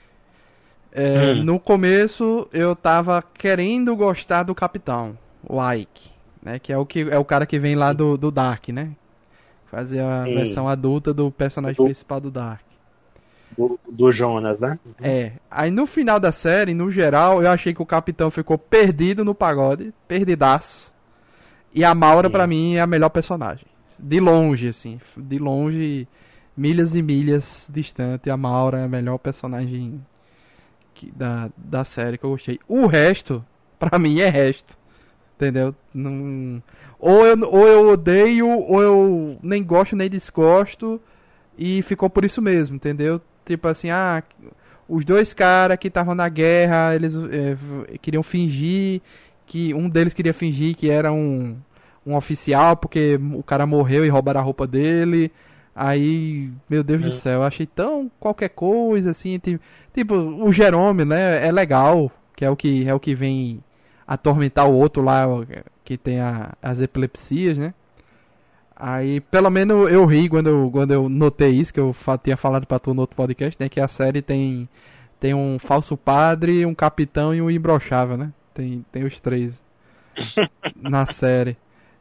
[SPEAKER 1] No começo eu tava querendo gostar do Capitão, o Ike, né? Que é o cara que vem lá do Dark, né? Fazer a versão adulta do personagem principal do Dark.
[SPEAKER 2] Do Jonas, né?
[SPEAKER 1] Aí no final da série, no geral, eu achei que o Capitão ficou perdido no pagode, perdidaço. E a Maura, pra mim, é a melhor personagem. De longe, assim. De longe, milhas e milhas distante, a Maura é a melhor personagem da série que eu gostei. O resto, pra mim, é resto. Entendeu? Não... Ou eu odeio, ou eu nem gosto nem desgosto. E ficou por isso mesmo, entendeu? Tipo assim, os dois caras que estavam na guerra, eles queriam fingir que um deles queria fingir que era um oficial, porque o cara morreu e roubaram a roupa dele. Aí, meu Deus do céu, eu achei tão qualquer coisa assim, tipo o Jerome, né, é legal, que é o que vem atormentar o outro lá, que tem as epilepsias, né? Aí, pelo menos eu ri quando eu notei isso, que eu tinha falado pra tu no outro podcast, né, que a série tem Tem um falso padre, um capitão e um imbrochável, né? Tem os três na série.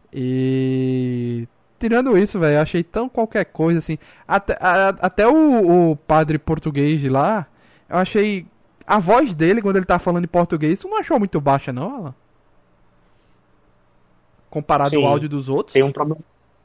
[SPEAKER 1] E tirando isso, velho, eu achei tão qualquer coisa assim. Até o padre português de lá, eu achei a voz dele quando ele tá falando em português, tu não achou muito baixa não, Alan? Comparado ao
[SPEAKER 2] Sim,
[SPEAKER 1] áudio dos outros?
[SPEAKER 2] tem um problema.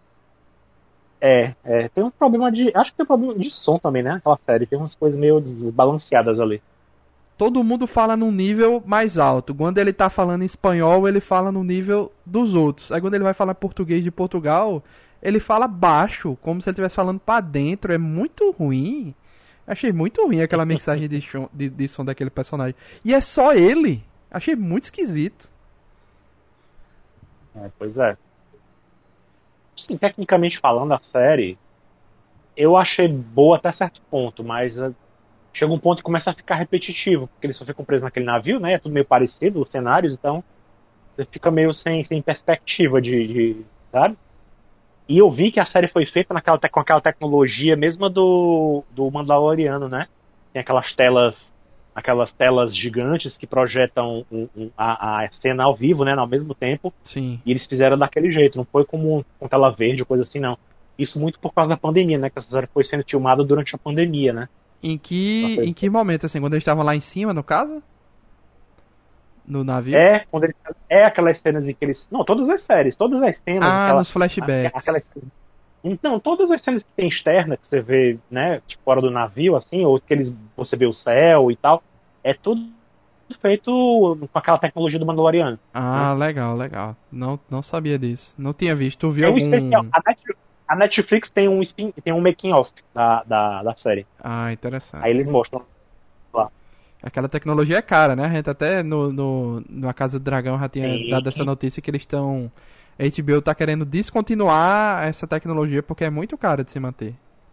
[SPEAKER 2] Tem um problema de. Acho que tem um problema de som também, né? Aquela série. Tem umas coisas meio desbalanceadas ali.
[SPEAKER 1] Todo mundo fala num nível mais alto. Quando ele tá falando em espanhol, ele fala no nível dos outros. Aí quando ele vai falar português de Portugal, ele fala baixo, como se ele estivesse falando pra dentro. É muito ruim. Achei muito ruim aquela mensagem de som daquele personagem. E é só ele. Achei muito esquisito.
[SPEAKER 2] Pois é. Sim, tecnicamente falando, a série, eu achei boa até certo ponto, mas chega um ponto que começa a ficar repetitivo, porque eles só ficam presos naquele navio, né? É tudo meio parecido, os cenários, então você fica meio sem perspectiva sabe? E eu vi que a série foi feita com aquela tecnologia mesma do Mandaloriano, né? Tem aquelas telas gigantes que projetam a cena ao vivo, né? Ao mesmo tempo.
[SPEAKER 1] Sim.
[SPEAKER 2] E eles fizeram daquele jeito, não foi como com tela verde ou coisa assim, não. Isso muito por causa da pandemia, né? Que essa série foi sendo filmada durante a pandemia, né?
[SPEAKER 1] Em que momento, assim? Quando eles estavam lá em cima, no caso? No navio?
[SPEAKER 2] Quando eles, aquelas cenas em que eles. Não, todas as séries, todas as cenas.
[SPEAKER 1] Ah, nos flashbacks.
[SPEAKER 2] Então, todas as cenas que tem externa, que você vê, né, tipo, fora do navio, assim, ou que você vê o céu e tal, é tudo feito com aquela tecnologia do Mandaloriano.
[SPEAKER 1] Ah,
[SPEAKER 2] né?
[SPEAKER 1] legal, legal. Não sabia disso. Não tinha visto. Tu viu
[SPEAKER 2] Tem um
[SPEAKER 1] algum...
[SPEAKER 2] especial. A Netflix tem um making of da série.
[SPEAKER 1] Ah,
[SPEAKER 2] Aí
[SPEAKER 1] interessante.
[SPEAKER 2] eles mostram lá.
[SPEAKER 1] Aquela tecnologia é cara, né? A gente até na Casa do Dragão já tinha
[SPEAKER 2] Sim.
[SPEAKER 1] dado essa notícia que eles estão... A HBO tá querendo descontinuar essa tecnologia porque é muito cara de se manter.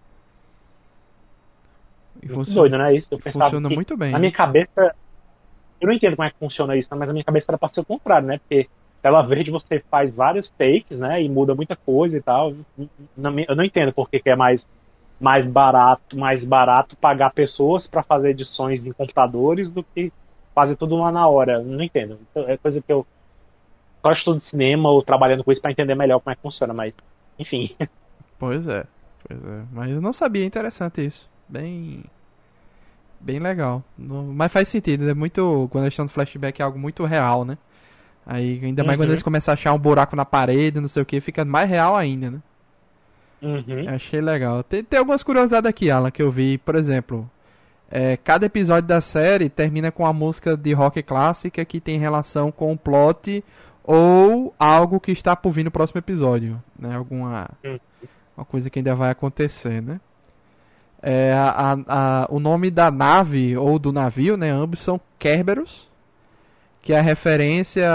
[SPEAKER 1] E
[SPEAKER 2] Muito doido, né? Isso. Eu pensava
[SPEAKER 1] funciona
[SPEAKER 2] que,
[SPEAKER 1] muito bem,
[SPEAKER 2] na
[SPEAKER 1] né?
[SPEAKER 2] minha cabeça, eu não entendo como é que funciona isso, né? Mas na minha cabeça era pra ser o contrário, né? Porque tela verde você faz vários takes, né? E muda muita coisa e tal. Eu não entendo por que é mais barato pagar pessoas para fazer edições em computadores do que fazer tudo lá na hora. Eu não entendo. Então, é coisa que eu só estudo cinema ou trabalhando com isso para entender melhor como é que funciona, mas enfim.
[SPEAKER 1] Pois é. Pois é. Mas eu não sabia, interessante isso. Bem legal. Mas faz sentido, é muito. Quando eles estão no flashback é algo muito real, né? Aí, ainda mais quando eles começam a achar um buraco na parede, não sei o que, fica mais real ainda, né?
[SPEAKER 2] Uhum.
[SPEAKER 1] Achei legal. Tem algumas curiosidades aqui, Alan, que eu vi. Por exemplo, cada episódio da série termina com a música de rock clássica que tem relação com o plot ou algo que está por vir no próximo episódio, né? Uma coisa que ainda vai acontecer, né? O nome da nave ou do navio, né? Ambos são Kerberos, que é a referência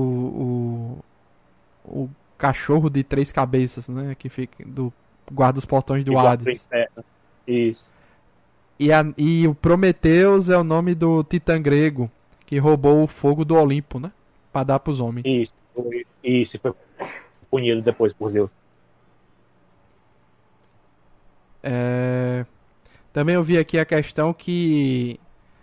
[SPEAKER 1] o cachorro de três cabeças, né? Que fica do guarda os portões do Hades.
[SPEAKER 2] Isso.
[SPEAKER 1] E o Prometheus é o nome do titã grego que roubou o fogo do Olimpo, né? Pra dar pros homens.
[SPEAKER 2] Isso, foi punido depois por Zeus.
[SPEAKER 1] Também eu vi aqui a questão que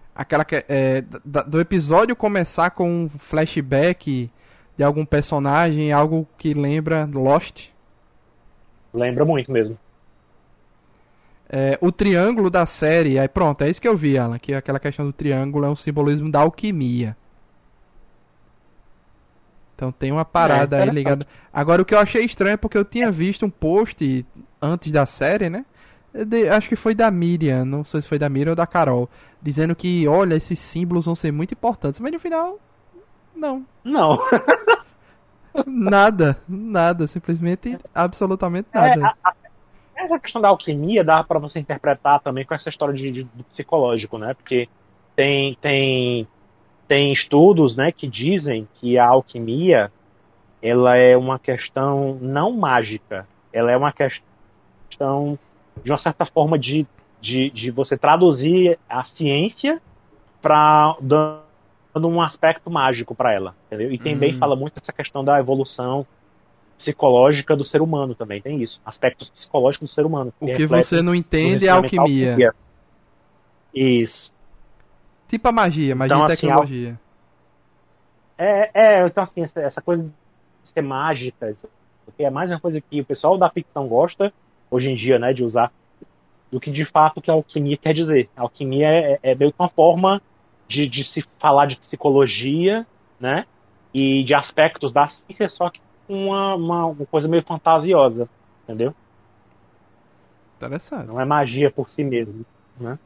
[SPEAKER 1] do episódio começar com um flashback de algum personagem, algo que lembra Lost.
[SPEAKER 2] Lembra muito mesmo.
[SPEAKER 1] O triângulo da série, aí pronto, é isso que eu vi, Alan, que aquela questão do triângulo é um simbolismo da alquimia. Então tem uma parada aí ligada. Agora o que eu achei estranho é porque eu tinha visto um post antes da série, né? Acho que foi da Miriam, não sei se foi da Miriam ou da Carol, dizendo que, olha, esses símbolos vão ser muito importantes, mas no final, não.
[SPEAKER 2] Não.
[SPEAKER 1] Nada, simplesmente, absolutamente nada.
[SPEAKER 2] Essa questão da alquimia dá para você interpretar também com essa história do psicológico, né? Porque tem estudos, né, que dizem que a alquimia ela é uma questão não mágica, ela é uma questão de uma certa forma de você traduzir a ciência para dando um aspecto mágico para ela, entendeu? E também fala muito dessa questão da evolução psicológica do ser humano também, tem isso, aspectos psicológicos do ser humano.
[SPEAKER 1] O que você não entende é alquimia.
[SPEAKER 2] Isso.
[SPEAKER 1] Tipo a magia
[SPEAKER 2] Então,
[SPEAKER 1] e
[SPEAKER 2] assim,
[SPEAKER 1] tecnologia.
[SPEAKER 2] então assim, essa coisa de ser mágica, isso aqui é mais uma coisa que o pessoal da ficção gosta, hoje em dia, né, de usar, do que de fato que a alquimia quer dizer. A alquimia é meio que uma forma de se falar de psicologia, né, e de aspectos da ciência, só que com uma coisa meio fantasiosa, entendeu?
[SPEAKER 1] Interessante.
[SPEAKER 2] Não é magia por si mesmo, né?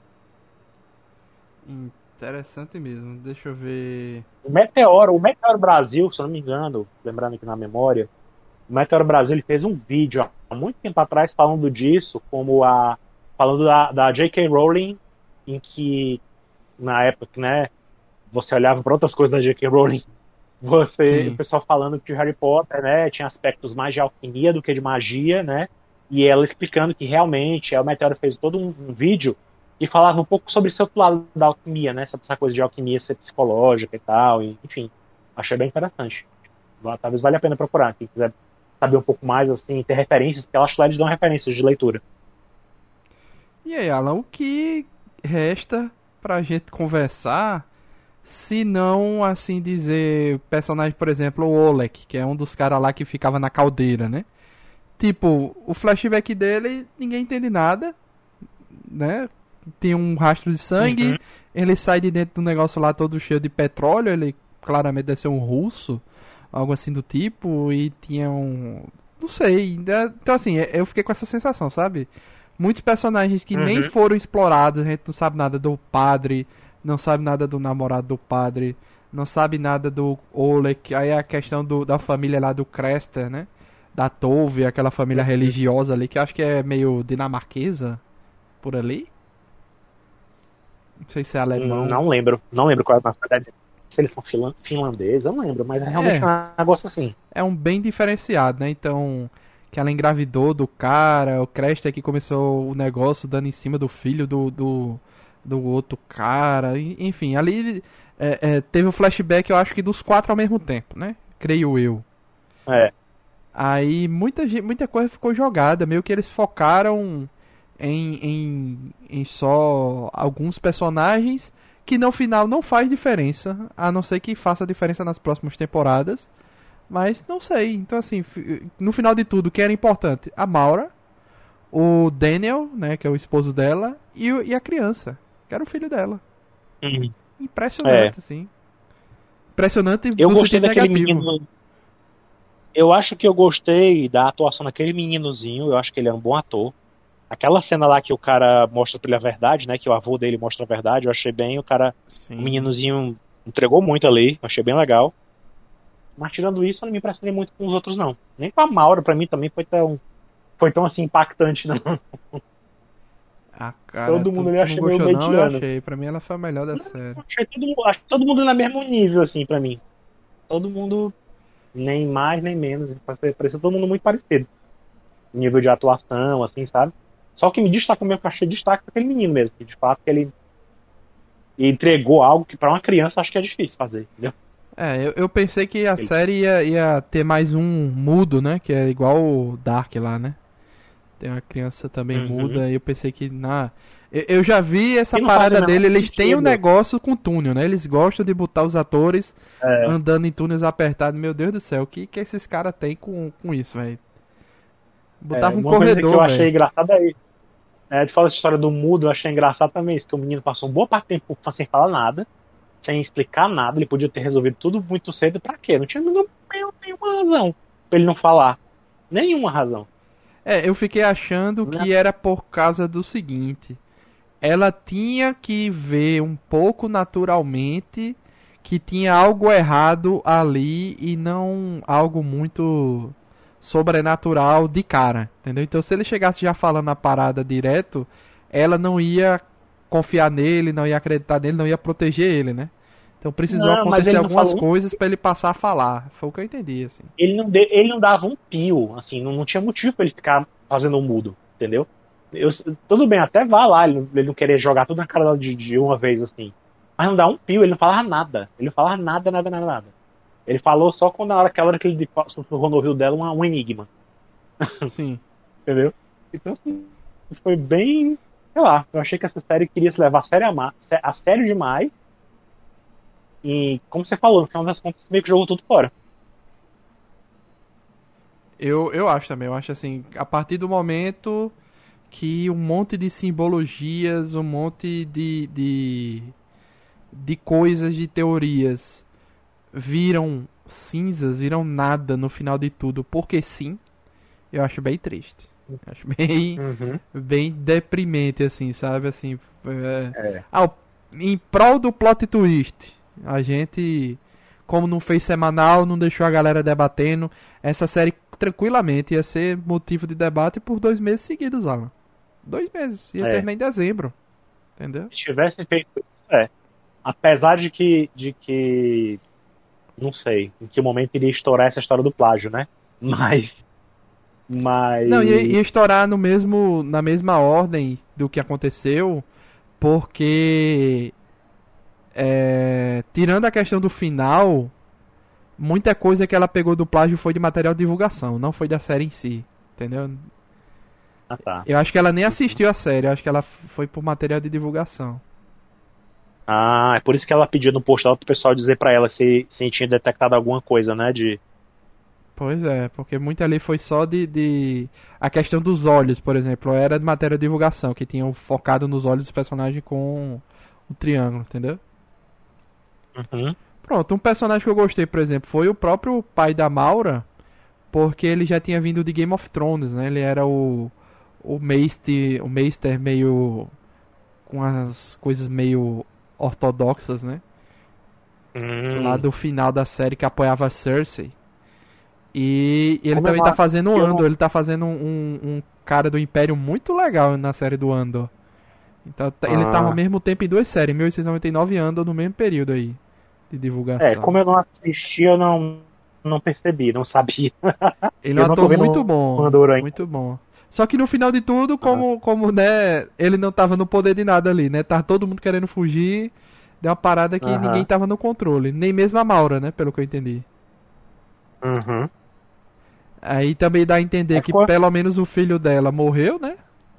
[SPEAKER 1] Interessante mesmo. Deixa eu ver.
[SPEAKER 2] O Meteoro Brasil, se eu não me engano, lembrando aqui na memória, o Meteoro Brasil ele fez um vídeo há muito tempo atrás falando disso, falando da J.K. Rowling, em que na época, né, você olhava para outras coisas da J.K. Rowling, o
[SPEAKER 1] Sim.
[SPEAKER 2] pessoal falando que o Harry Potter, né, tinha aspectos mais de alquimia do que de magia, né, e ela explicando que realmente o Meteoro fez todo um vídeo e falava um pouco sobre esse outro lado da alquimia, né, sobre essa coisa de alquimia ser psicológica e tal, e, enfim, achei bem interessante. Talvez valha a pena procurar, quem quiser saber um pouco mais, assim, ter referências, porque eu acho que lá eles dão referências de leitura.
[SPEAKER 1] E aí, Alan, o que resta pra gente conversar, se não, assim dizer, personagem, por exemplo, o Oleg, que é um dos caras lá que ficava na caldeira, né? Tipo, o flashback dele, ninguém entende nada, né? Tem um rastro de sangue,
[SPEAKER 2] Uhum.
[SPEAKER 1] ele sai de dentro do negócio lá todo cheio de petróleo, ele claramente deve ser um russo, algo assim do tipo, e tinha um. Não sei, então assim, eu fiquei com essa sensação, sabe? Muitos personagens que nem
[SPEAKER 2] Uhum.
[SPEAKER 1] foram explorados, a gente não sabe nada do padre, não sabe nada do namorado do padre, não sabe nada do Oleg, aí a questão da família lá do Crester, né? Da Tove, aquela família
[SPEAKER 2] Uhum.
[SPEAKER 1] religiosa ali, que eu acho que é meio dinamarquesa, por ali. Não sei se é alemão.
[SPEAKER 2] Não lembro. Não lembro qual é a nacionalidade. Se eles são finlandeses, eu não lembro, mas é realmente
[SPEAKER 1] É,
[SPEAKER 2] um negócio assim.
[SPEAKER 1] é um bem diferenciado, né? Então, que ela engravidou do cara, o Cresta que começou o negócio dando em cima do filho do outro cara, enfim, ali teve o flashback, eu acho que dos quatro ao mesmo tempo, né? Creio eu.
[SPEAKER 2] É.
[SPEAKER 1] Aí muita coisa ficou jogada, meio que eles focaram em só alguns personagens que no final não faz diferença, a não ser que faça diferença nas próximas temporadas. Mas não sei. Então, assim, no final de tudo, quem era importante? A Maura, o Daniel, né, que é o esposo dela, e a criança, que era o filho dela.
[SPEAKER 2] Uhum. É.
[SPEAKER 1] Impressionante, assim. Impressionante
[SPEAKER 2] Eu
[SPEAKER 1] no
[SPEAKER 2] gostei
[SPEAKER 1] sentido
[SPEAKER 2] daquele
[SPEAKER 1] negativo.
[SPEAKER 2] menino. Eu acho que eu gostei da atuação daquele meninozinho. Eu acho que ele é um bom ator. Aquela cena lá que o cara mostra pra ele a verdade, né? Que o avô dele mostra a verdade, eu achei bem. O
[SPEAKER 1] Sim.
[SPEAKER 2] meninozinho entregou muito ali. Eu achei bem legal. Mas tirando isso, eu não me impressionei muito com os outros, não. Nem com a Maura, pra mim também foi tão assim impactante, não.
[SPEAKER 1] Ah, cara,
[SPEAKER 2] Todo
[SPEAKER 1] tu,
[SPEAKER 2] mundo ali eu
[SPEAKER 1] tu não
[SPEAKER 2] achei meio
[SPEAKER 1] gostou não? Eu
[SPEAKER 2] mediano.
[SPEAKER 1] achei. Pra mim ela foi a melhor da série.
[SPEAKER 2] Acho que todo mundo no mesmo nível, assim, pra mim. Todo mundo, nem mais nem menos. Parecia todo mundo muito parecido. Nível de atuação, assim, sabe? Só o que me destacou mesmo, que eu achei destaque daquele menino mesmo. Que de fato que ele entregou algo que pra uma criança acho que é difícil fazer, entendeu?
[SPEAKER 1] Eu pensei que a
[SPEAKER 2] Ele,
[SPEAKER 1] série ia ter mais um mudo, né? Que é igual o Dark lá, né? Tem uma criança também
[SPEAKER 2] uhum.
[SPEAKER 1] muda e eu pensei que eu já vi essa
[SPEAKER 2] Que não faz o
[SPEAKER 1] parada
[SPEAKER 2] menor
[SPEAKER 1] dele, eles têm um
[SPEAKER 2] sentido.
[SPEAKER 1] negócio com túnel, né? Eles gostam de botar os atores
[SPEAKER 2] É,
[SPEAKER 1] andando em túneis apertados. Meu Deus do céu, o que esses caras têm com isso, velho? Botava um
[SPEAKER 2] uma coisa que eu
[SPEAKER 1] corredor,
[SPEAKER 2] achei
[SPEAKER 1] velho.
[SPEAKER 2] engraçada aí. Tu fala essa história do mudo, eu achei engraçado também isso, que o menino passou uma boa parte do tempo sem falar nada, sem explicar nada, ele podia ter resolvido tudo muito cedo, pra quê? Não tinha nenhuma razão pra ele não falar. Nenhuma razão.
[SPEAKER 1] Eu fiquei achando
[SPEAKER 2] Né?
[SPEAKER 1] que era por causa do seguinte. Ela tinha que ver um pouco naturalmente que tinha algo errado ali e não algo muito sobrenatural de cara, entendeu? Então se ele chegasse já falando a parada direto, ela não ia confiar nele, não ia acreditar nele, não ia proteger ele, né? Então precisou
[SPEAKER 2] Não, mas
[SPEAKER 1] acontecer
[SPEAKER 2] ele não
[SPEAKER 1] algumas
[SPEAKER 2] falou
[SPEAKER 1] coisas para ele passar a falar. Foi o que eu entendi, assim.
[SPEAKER 2] ele não dava um pio, assim, não tinha motivo pra ele ficar fazendo um mudo, entendeu? Eu, tudo bem, até vá lá, ele não querer jogar tudo na cara dela de uma vez, assim. Mas não dá um pio, ele não falava nada. Ele não falava nada, nada, nada, nada. Ele falou só quando aquela hora que ele sussurrou no ouvido dela um enigma,
[SPEAKER 1] Sim.
[SPEAKER 2] entendeu? Então, assim, foi bem. sei lá, eu achei que essa série queria se levar a sério demais. E, como você falou, no final das contas, meio que jogou tudo fora.
[SPEAKER 1] Eu acho também, eu acho assim, a partir do momento que um monte de simbologias, um monte de coisas, de teorias viram cinzas, viram nada no final de tudo, porque sim, eu acho bem triste. Eu acho bem,
[SPEAKER 2] Uhum.
[SPEAKER 1] bem deprimente, assim, sabe? Assim,
[SPEAKER 2] É.
[SPEAKER 1] em prol do plot twist, a gente, como não fez semanal, não deixou a galera debatendo, essa série tranquilamente ia ser motivo de debate por 2 meses seguidos, Alan. 2 meses, ia
[SPEAKER 2] É.
[SPEAKER 1] terminar em dezembro, entendeu?
[SPEAKER 2] Se tivesse feito. É. Apesar de que. Não sei em que momento iria estourar essa história do plágio, né? Mas.
[SPEAKER 1] Não,
[SPEAKER 2] Mas.
[SPEAKER 1] ia estourar no mesmo, na mesma ordem do que aconteceu, porque tirando a questão do final, muita coisa que ela pegou do plágio foi de material de divulgação, não foi da série em si, entendeu?
[SPEAKER 2] Ah, tá.
[SPEAKER 1] Eu acho que ela nem assistiu a série, eu acho que ela foi por material de divulgação.
[SPEAKER 2] Ah, é por isso que ela pediu no post dela pro pessoal dizer pra ela se tinha detectado alguma coisa, né? De.
[SPEAKER 1] Pois é, porque muito ali foi só a questão dos olhos, por exemplo, era de matéria de divulgação, que tinham focado nos olhos dos personagens com o triângulo, entendeu?
[SPEAKER 2] Uhum.
[SPEAKER 1] Pronto, um personagem que eu gostei, por exemplo, foi o próprio pai da Maura, porque ele já tinha vindo de Game of Thrones, né? Ele era o Maester meio com as coisas meio ortodoxas, né? Lá
[SPEAKER 2] Hum.
[SPEAKER 1] do final da série que apoiava a Cersei. E ele
[SPEAKER 2] Como eu
[SPEAKER 1] também
[SPEAKER 2] não,
[SPEAKER 1] tá fazendo o
[SPEAKER 2] eu não.
[SPEAKER 1] Andor, ele tá fazendo um cara do Império muito legal na série do Andor. Então ele tá ao
[SPEAKER 2] Ah,
[SPEAKER 1] mesmo tempo em duas séries, 1899 e Andor no mesmo período aí de divulgação.
[SPEAKER 2] como eu não assisti, eu não percebi, não sabia.
[SPEAKER 1] Ele é um
[SPEAKER 2] Eu não tô
[SPEAKER 1] ator
[SPEAKER 2] vendo
[SPEAKER 1] muito
[SPEAKER 2] o
[SPEAKER 1] bom,
[SPEAKER 2] Andor ainda.
[SPEAKER 1] muito bom. Só que no final de tudo,
[SPEAKER 2] Ah,
[SPEAKER 1] como né, ele não tava no poder de nada ali, né? Tava todo mundo querendo fugir, deu uma parada que ninguém
[SPEAKER 2] aham.
[SPEAKER 1] tava no controle, nem mesmo a Maura, né, pelo que eu entendi.
[SPEAKER 2] Uhum.
[SPEAKER 1] Aí também dá a entender
[SPEAKER 2] É,
[SPEAKER 1] que
[SPEAKER 2] ficou,
[SPEAKER 1] pelo menos o filho dela morreu, né?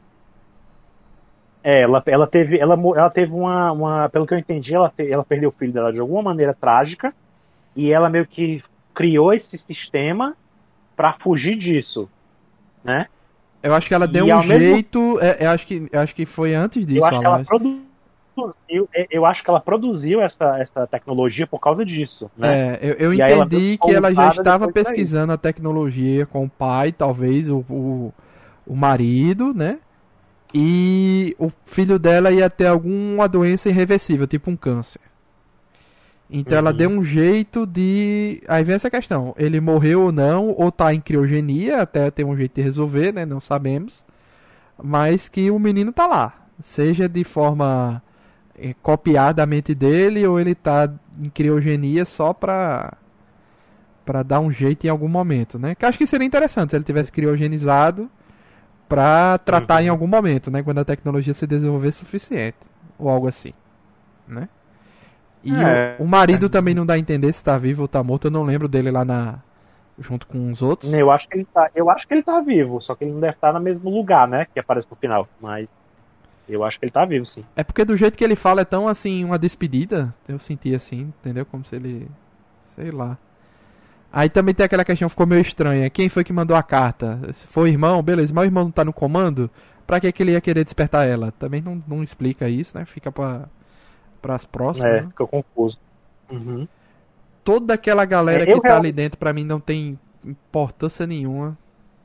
[SPEAKER 2] ela teve pelo que eu entendi, ela perdeu o filho dela de alguma maneira trágica e ela meio que criou esse sistema pra fugir disso, né?
[SPEAKER 1] Eu acho que ela deu
[SPEAKER 2] E
[SPEAKER 1] um
[SPEAKER 2] ao mesmo
[SPEAKER 1] jeito, eu acho que foi antes
[SPEAKER 2] eu
[SPEAKER 1] disso,
[SPEAKER 2] acho que ela
[SPEAKER 1] Alan.
[SPEAKER 2] produziu, eu acho que ela produziu essa tecnologia por causa disso, né?
[SPEAKER 1] Eu
[SPEAKER 2] E aí ela meio que
[SPEAKER 1] entendi que
[SPEAKER 2] foi
[SPEAKER 1] ela já
[SPEAKER 2] usada
[SPEAKER 1] estava
[SPEAKER 2] depois pra isso.
[SPEAKER 1] pesquisando a tecnologia com o pai, talvez o marido, né? E o filho dela ia ter alguma doença irreversível, tipo um câncer. Então ela deu
[SPEAKER 2] Uhum.
[SPEAKER 1] um jeito de. Aí vem essa questão: ele morreu ou não, ou tá em criogenia, até tem um jeito de resolver, né? Não sabemos. Mas que o menino tá lá. Seja de forma copiada da mente dele, ou ele tá em criogenia só pra dar um jeito em algum momento, né? Que eu acho que seria interessante se ele tivesse criogenizado pra tratar em
[SPEAKER 2] Uhum.
[SPEAKER 1] algum momento, né? Quando a tecnologia se desenvolver suficiente. Ou algo assim, né? E o
[SPEAKER 2] É,
[SPEAKER 1] marido também não dá a entender se tá vivo ou tá morto. Eu não lembro dele lá junto com os outros.
[SPEAKER 2] eu acho que ele tá vivo, só que ele não deve estar no mesmo lugar, né? Que aparece no final. Mas eu acho que ele tá vivo, sim.
[SPEAKER 1] É porque do jeito que ele fala é tão assim, uma despedida. Eu senti assim, entendeu? Como se ele. Sei lá. Aí também tem aquela questão que ficou meio estranha. Quem foi que mandou a carta? Se foi o irmão, beleza. Mas o irmão não tá no comando? Pra que ele ia querer despertar ela? Também não explica isso, né? Fica pras próximas,
[SPEAKER 2] É,
[SPEAKER 1] né?
[SPEAKER 2] fica confuso. Uhum.
[SPEAKER 1] Toda aquela galera que
[SPEAKER 2] Eu
[SPEAKER 1] tá ali
[SPEAKER 2] realmente.
[SPEAKER 1] dentro, pra mim, não tem importância nenhuma.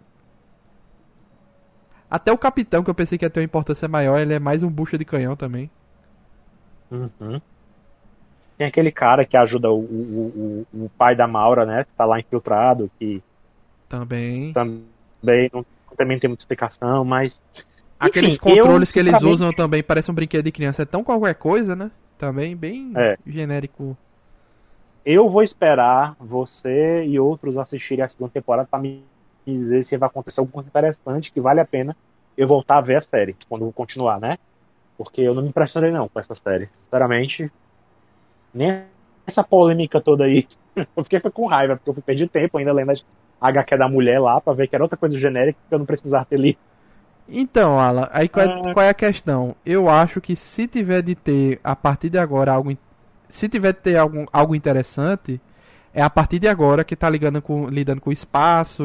[SPEAKER 1] Até o capitão, que eu pensei que ia ter uma importância maior, ele é mais um bucha de canhão também.
[SPEAKER 2] Uhum. Tem aquele cara que ajuda o pai da Maura, né? Que tá lá infiltrado, que
[SPEAKER 1] Também.
[SPEAKER 2] também não, também tem muita explicação, mas.
[SPEAKER 1] Aqueles
[SPEAKER 2] Enfim, eu,
[SPEAKER 1] controles que eles
[SPEAKER 2] sinceramente.
[SPEAKER 1] usam também parecem um brinquedo de criança. É tão qualquer coisa, né? Também bem
[SPEAKER 2] É,
[SPEAKER 1] genérico.
[SPEAKER 2] eu vou esperar você e outros assistirem a segunda temporada pra me dizer se vai acontecer alguma coisa interessante que vale a pena eu voltar a ver a série, quando continuar, né? Porque eu não me impressionei não com essa série. Sinceramente, nem essa polêmica toda aí. Eu fiquei com raiva, porque eu perdi tempo ainda lendo a HQ da mulher lá pra ver que era outra coisa genérica que eu não precisava ter lido.
[SPEAKER 1] Então, Alan, aí qual é a questão? Eu acho que se tiver de ter, a partir de agora, se tiver de ter algo interessante, é a partir de agora que tá lidando com o espaço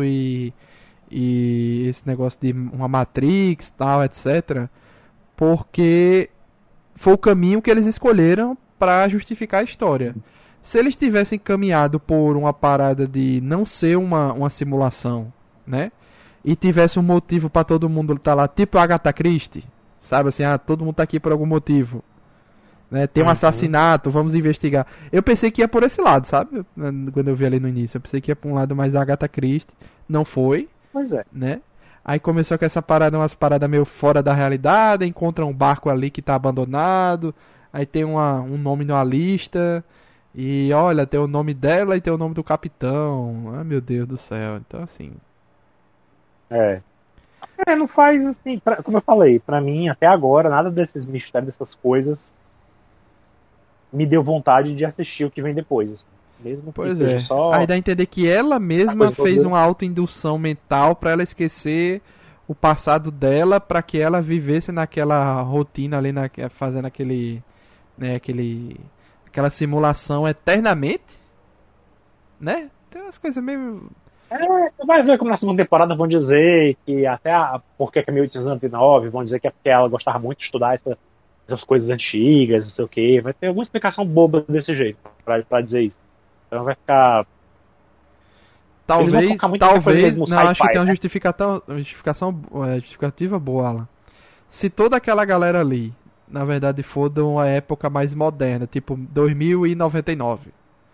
[SPEAKER 1] e esse negócio de uma Matrix, tal, etc. Porque foi o caminho que eles escolheram para justificar a história. Se eles tivessem caminhado por uma parada de não ser uma simulação, né? E tivesse um motivo para todo mundo estar lá, tipo Agatha Christie, sabe assim, todo mundo tá aqui por algum motivo, né? Tem um assassinato, vamos investigar. Eu pensei que ia por esse lado, sabe? Quando eu vi ali no início, eu pensei que ia por um lado mais Agatha Christie, não foi,
[SPEAKER 2] Pois é.
[SPEAKER 1] né? Aí começou com essa parada, umas paradas meio fora da realidade, encontra um barco ali que tá abandonado, aí tem um nome numa lista, e olha, tem o nome dela e tem o nome do capitão. Ah, meu Deus do céu. Então, assim,
[SPEAKER 2] É. Não faz assim, como eu falei, pra mim, até agora, nada desses mistérios, dessas coisas, me deu vontade de assistir o que vem depois. Assim. Mesmo que
[SPEAKER 1] pois
[SPEAKER 2] seja
[SPEAKER 1] é. Aí
[SPEAKER 2] só
[SPEAKER 1] dá a entender que ela
[SPEAKER 2] a
[SPEAKER 1] mesma
[SPEAKER 2] coisa
[SPEAKER 1] fez
[SPEAKER 2] toda.
[SPEAKER 1] uma autoindução mental pra ela esquecer o passado dela, pra que ela vivesse naquela rotina ali, fazendo né, aquela simulação eternamente, né? Tem umas coisas meio.
[SPEAKER 2] Você vai ver como na segunda temporada vão dizer que até porque é 1899, vão dizer que é porque ela gostava muito de estudar essas coisas antigas, não sei o que. Vai ter alguma explicação boba desse jeito pra dizer isso. Então vai ficar. Eles vão focar muito nessa coisa mesmo
[SPEAKER 1] Não, acho que tem
[SPEAKER 2] sci-fi,
[SPEAKER 1] uma
[SPEAKER 2] né?
[SPEAKER 1] justificativa boa, Alan. Se toda aquela galera ali, na verdade, for de uma época mais moderna, tipo 2099,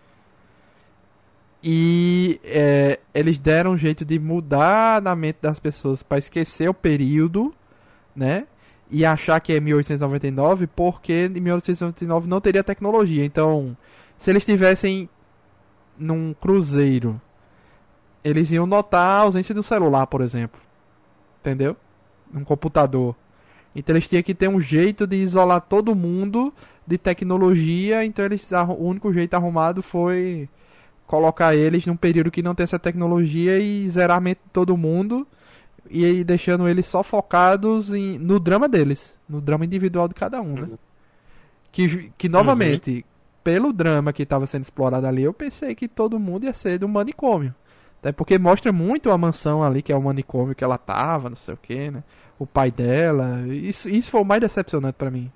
[SPEAKER 1] eles deram um jeito de mudar na mente das pessoas para esquecer o período, né? E achar que é 1899, porque em 1899 não teria tecnologia. Então, se eles estivessem num cruzeiro, eles iam notar a ausência do celular, por exemplo. Entendeu? Num computador. Então eles tinham que ter um jeito de isolar todo mundo de tecnologia. Então o único jeito arrumado foi colocar eles num período que não tem essa tecnologia e zerar a mente de todo mundo. E aí deixando eles só focados no drama deles. No drama individual de cada um, né? Que novamente, pelo drama que estava sendo explorado ali, eu pensei que todo mundo ia ser do manicômio. Até porque mostra muito a mansão ali, que é o manicômio que ela tava, não sei o que, né? O pai dela. Isso foi o mais decepcionante pra mim.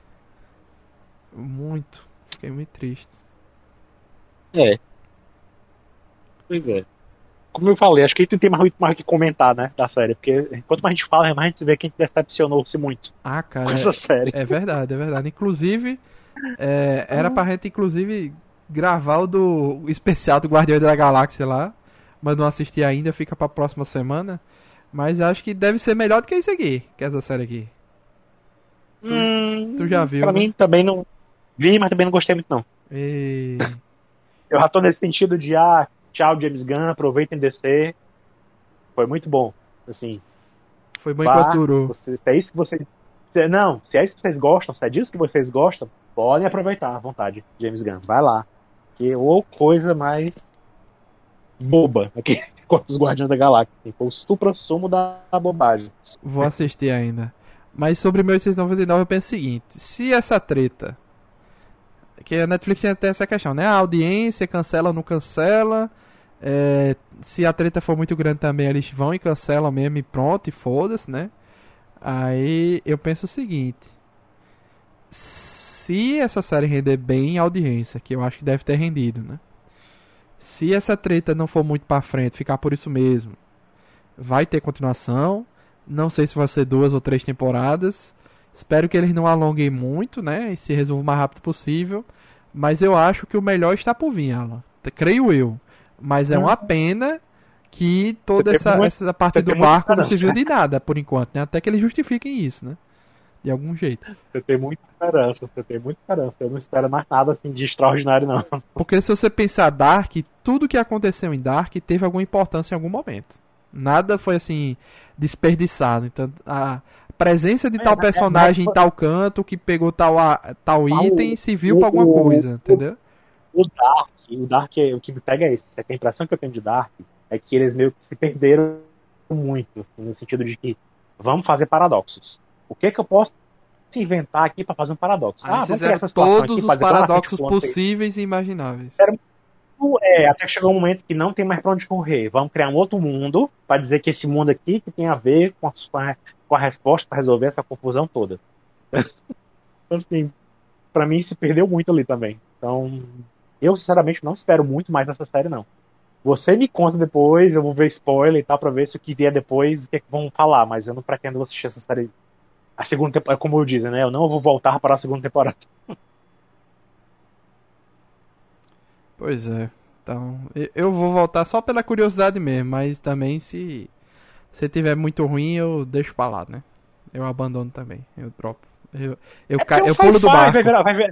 [SPEAKER 1] Muito. Fiquei muito triste.
[SPEAKER 2] É, pois é. Como eu falei, acho que tem mais o que comentar, né, da série. Porque quanto mais a gente fala, mais a gente vê que a gente decepcionou-se muito
[SPEAKER 1] Ah,
[SPEAKER 2] com
[SPEAKER 1] cara,
[SPEAKER 2] essa série.
[SPEAKER 1] é verdade, é verdade. Inclusive, era pra gente, inclusive, gravar o especial do Guardião da Galáxia lá. Mas não assisti ainda, fica pra próxima semana. Mas acho que deve ser melhor do que isso aqui, que essa série aqui. Tu já viu,
[SPEAKER 2] Pra
[SPEAKER 1] né?
[SPEAKER 2] mim também não vi, mas também não gostei muito, não.
[SPEAKER 1] E...
[SPEAKER 2] Eu já tô nesse sentido de, tchau, James Gunn, aproveitem descer. Foi muito bom. Assim,
[SPEAKER 1] Foi bom enquanto durou.
[SPEAKER 2] se é isso que vocês. Não, se é isso que vocês gostam, se é disso que vocês gostam, podem aproveitar à vontade, James Gunn. Vai lá. Que ou coisa mais boba aqui com os Guardiões da Galáxia. Assim, foi o supra-sumo da bobagem.
[SPEAKER 1] Vou assistir ainda. Mas sobre 1699 eu penso o seguinte: se essa treta. Que a Netflix tem essa questão, né? A audiência cancela ou não cancela. Se a treta for muito grande também, eles vão e cancelam mesmo e pronto, e foda-se, né? Aí eu penso o seguinte: se essa série render bem a audiência, que eu acho que deve ter rendido, né? Se essa treta não for muito pra frente, ficar por isso mesmo, vai ter continuação. Não sei se vai ser 2 ou 3 temporadas. Espero que eles não alonguem muito, né? E se resolva o mais rápido possível. Mas eu acho que o melhor está por vir, Alan. Creio eu. Mas é uma pena que toda essa parte do barco não se viu de nada, por enquanto, né? Até que eles justifiquem isso, né? De algum jeito.
[SPEAKER 2] Você tem muita esperança, Eu não espero mais nada assim de extraordinário, não.
[SPEAKER 1] Porque se você pensar Dark, tudo que aconteceu em Dark teve alguma importância em algum momento. Nada foi assim desperdiçado. Então, a presença de tal personagem em tal canto que pegou tal item se viu pra alguma coisa, entendeu?
[SPEAKER 2] O Dark, o que me pega é isso. A impressão que eu tenho de Dark é que eles meio que se perderam muito, assim, no sentido de que Vamos fazer paradoxos. O que que eu posso inventar aqui para fazer um paradoxo?
[SPEAKER 1] Aí
[SPEAKER 2] Vamos criar
[SPEAKER 1] fizeram
[SPEAKER 2] essa situação aqui,
[SPEAKER 1] todos os
[SPEAKER 2] fazer lá na frente
[SPEAKER 1] paradoxos
[SPEAKER 2] fulano fez.
[SPEAKER 1] possíveis e imagináveis.
[SPEAKER 2] Até que chegou um momento que não tem mais pra onde correr. Vamos criar um outro mundo para dizer que esse mundo aqui que tem a ver com a resposta para resolver essa confusão toda. Então, assim, pra mim se perdeu muito ali também. Então, eu sinceramente não espero muito mais dessa série, não. Você me conta depois, eu vou ver spoiler e tal, pra ver se o que vier depois, o que é que vão falar, mas eu não pretendo assistir essa série. A segunda temporada, como eu disse, né? Eu não vou voltar para a segunda temporada.
[SPEAKER 1] Pois é. Então, eu vou voltar só pela curiosidade mesmo, mas também se tiver muito ruim, eu deixo pra lá, né? Eu abandono também, eu dropo.
[SPEAKER 2] Porque é um
[SPEAKER 1] Eu pulo do
[SPEAKER 2] sci-fi,
[SPEAKER 1] barco.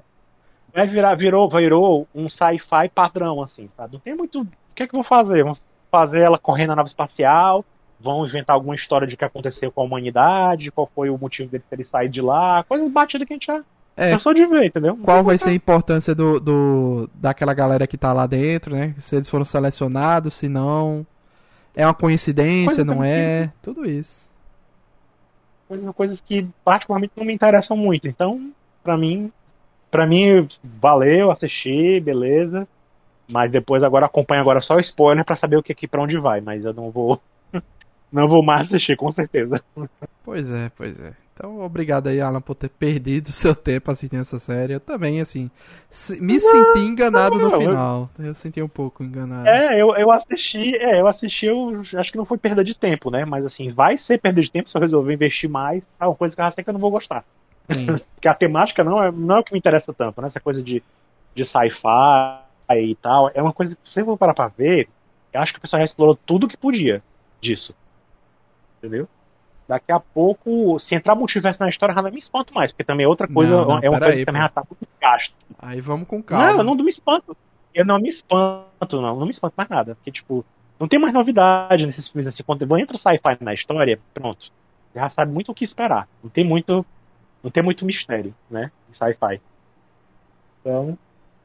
[SPEAKER 2] virou um sci-fi padrão, assim, sabe? Não tem muito. O que é que vão fazer? Vão fazer ela correndo na nave espacial? Vão inventar alguma história de que aconteceu com a humanidade? Qual foi o motivo dele ter saído de lá? Coisas batidas que a gente já
[SPEAKER 1] É,
[SPEAKER 2] cansou de ver, entendeu? Não tem
[SPEAKER 1] qual vai
[SPEAKER 2] muita
[SPEAKER 1] ser a importância daquela galera que tá lá dentro, né? Se eles foram selecionados, se não. É uma coincidência,
[SPEAKER 2] coisa
[SPEAKER 1] não
[SPEAKER 2] também que
[SPEAKER 1] é? Tudo isso.
[SPEAKER 2] coisas que particularmente não me interessam muito. Então, pra mim, para mim valeu, assisti, beleza. Mas depois agora acompanho agora só o spoiler pra saber o que aqui para onde vai, mas eu não vou mais assistir com certeza.
[SPEAKER 1] Pois é, pois é. Então, obrigado aí, Alan, por ter perdido seu tempo assistindo essa série. Eu também, assim, me senti enganado no
[SPEAKER 2] Não,
[SPEAKER 1] final. Eu senti um pouco enganado.
[SPEAKER 2] eu assisti, eu acho que não foi perda de tempo, né? Mas assim, vai ser perda de tempo se eu resolver investir mais. É uma coisa que eu já sei que eu não vou gostar.
[SPEAKER 1] Sim.
[SPEAKER 2] Porque a temática não é o que me interessa tanto, né? Essa coisa de sci-fi e tal. É uma coisa que, se eu for parar pra ver, eu acho que o pessoal já explorou tudo que podia disso. Entendeu? Daqui a pouco, se entrar multiverso na história, já não me espanto mais, porque também é outra coisa,
[SPEAKER 1] Não, não,
[SPEAKER 2] é uma
[SPEAKER 1] pera
[SPEAKER 2] coisa que
[SPEAKER 1] aí,
[SPEAKER 2] também
[SPEAKER 1] pô.
[SPEAKER 2] já tá muito gasto.
[SPEAKER 1] Aí vamos com
[SPEAKER 2] Não, eu
[SPEAKER 1] calma.
[SPEAKER 2] não me espanto. Eu não me espanto, não me espanto mais nada. Porque, tipo, não tem mais novidade nesses filmes assim. Quando entra sci-fi na história, pronto. Já sabe muito o que esperar. Não tem muito mistério, né? Em sci-fi. Então,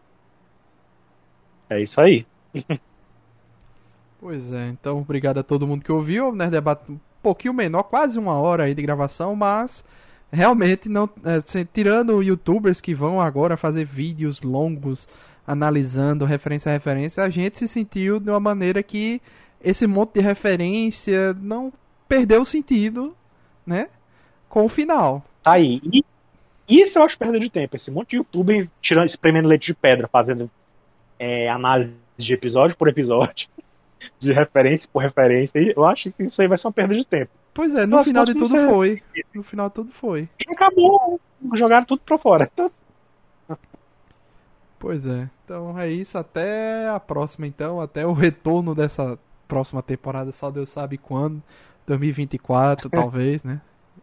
[SPEAKER 2] é isso aí.
[SPEAKER 1] Pois é, então obrigado a todo mundo que ouviu, né? Debate um pouquinho menor, quase uma hora aí de gravação, mas realmente não. Tirando youtubers que vão agora fazer vídeos longos analisando referência a referência, a gente se sentiu de uma maneira que esse monte de referência não perdeu o sentido, né? Com o final.
[SPEAKER 2] Tá aí. E isso eu acho perda de tempo. Esse monte de youtuber tirando, espremendo leite de pedra, fazendo análise de episódio por episódio, de referência por referência. E eu acho que isso aí vai ser uma perda de tempo.
[SPEAKER 1] Pois é, no
[SPEAKER 2] Nossa,
[SPEAKER 1] final de
[SPEAKER 2] não
[SPEAKER 1] tudo
[SPEAKER 2] sei.
[SPEAKER 1] foi. No final de tudo foi.
[SPEAKER 2] Acabou. Jogaram tudo pra fora. Então,
[SPEAKER 1] Pois é. Então é isso. Até a próxima, então. Até o retorno dessa próxima temporada. Só Deus sabe quando. 2024, talvez, né?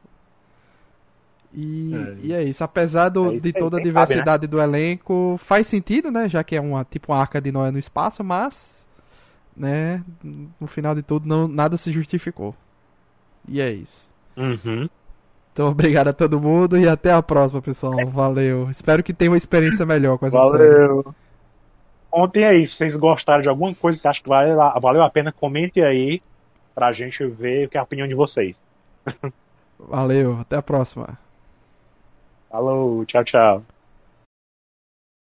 [SPEAKER 1] E é isso. Apesar
[SPEAKER 2] é isso
[SPEAKER 1] de
[SPEAKER 2] aí.
[SPEAKER 1] toda a
[SPEAKER 2] Quem sabe, né?
[SPEAKER 1] diversidade do elenco, faz sentido, né? Já que é tipo uma arca de Noé no espaço, mas, né? No final de tudo, não, nada se justificou. E é isso.
[SPEAKER 2] Uhum.
[SPEAKER 1] Então, obrigado a todo mundo e até a próxima, pessoal. Valeu. Espero que tenha uma experiência melhor com essa série.
[SPEAKER 2] Valeu. Contem aí, se vocês gostaram de alguma coisa, se acham que valeu a pena, comente aí pra gente ver o que é a opinião de vocês.
[SPEAKER 1] Valeu, até a próxima.
[SPEAKER 2] Falou, tchau, tchau.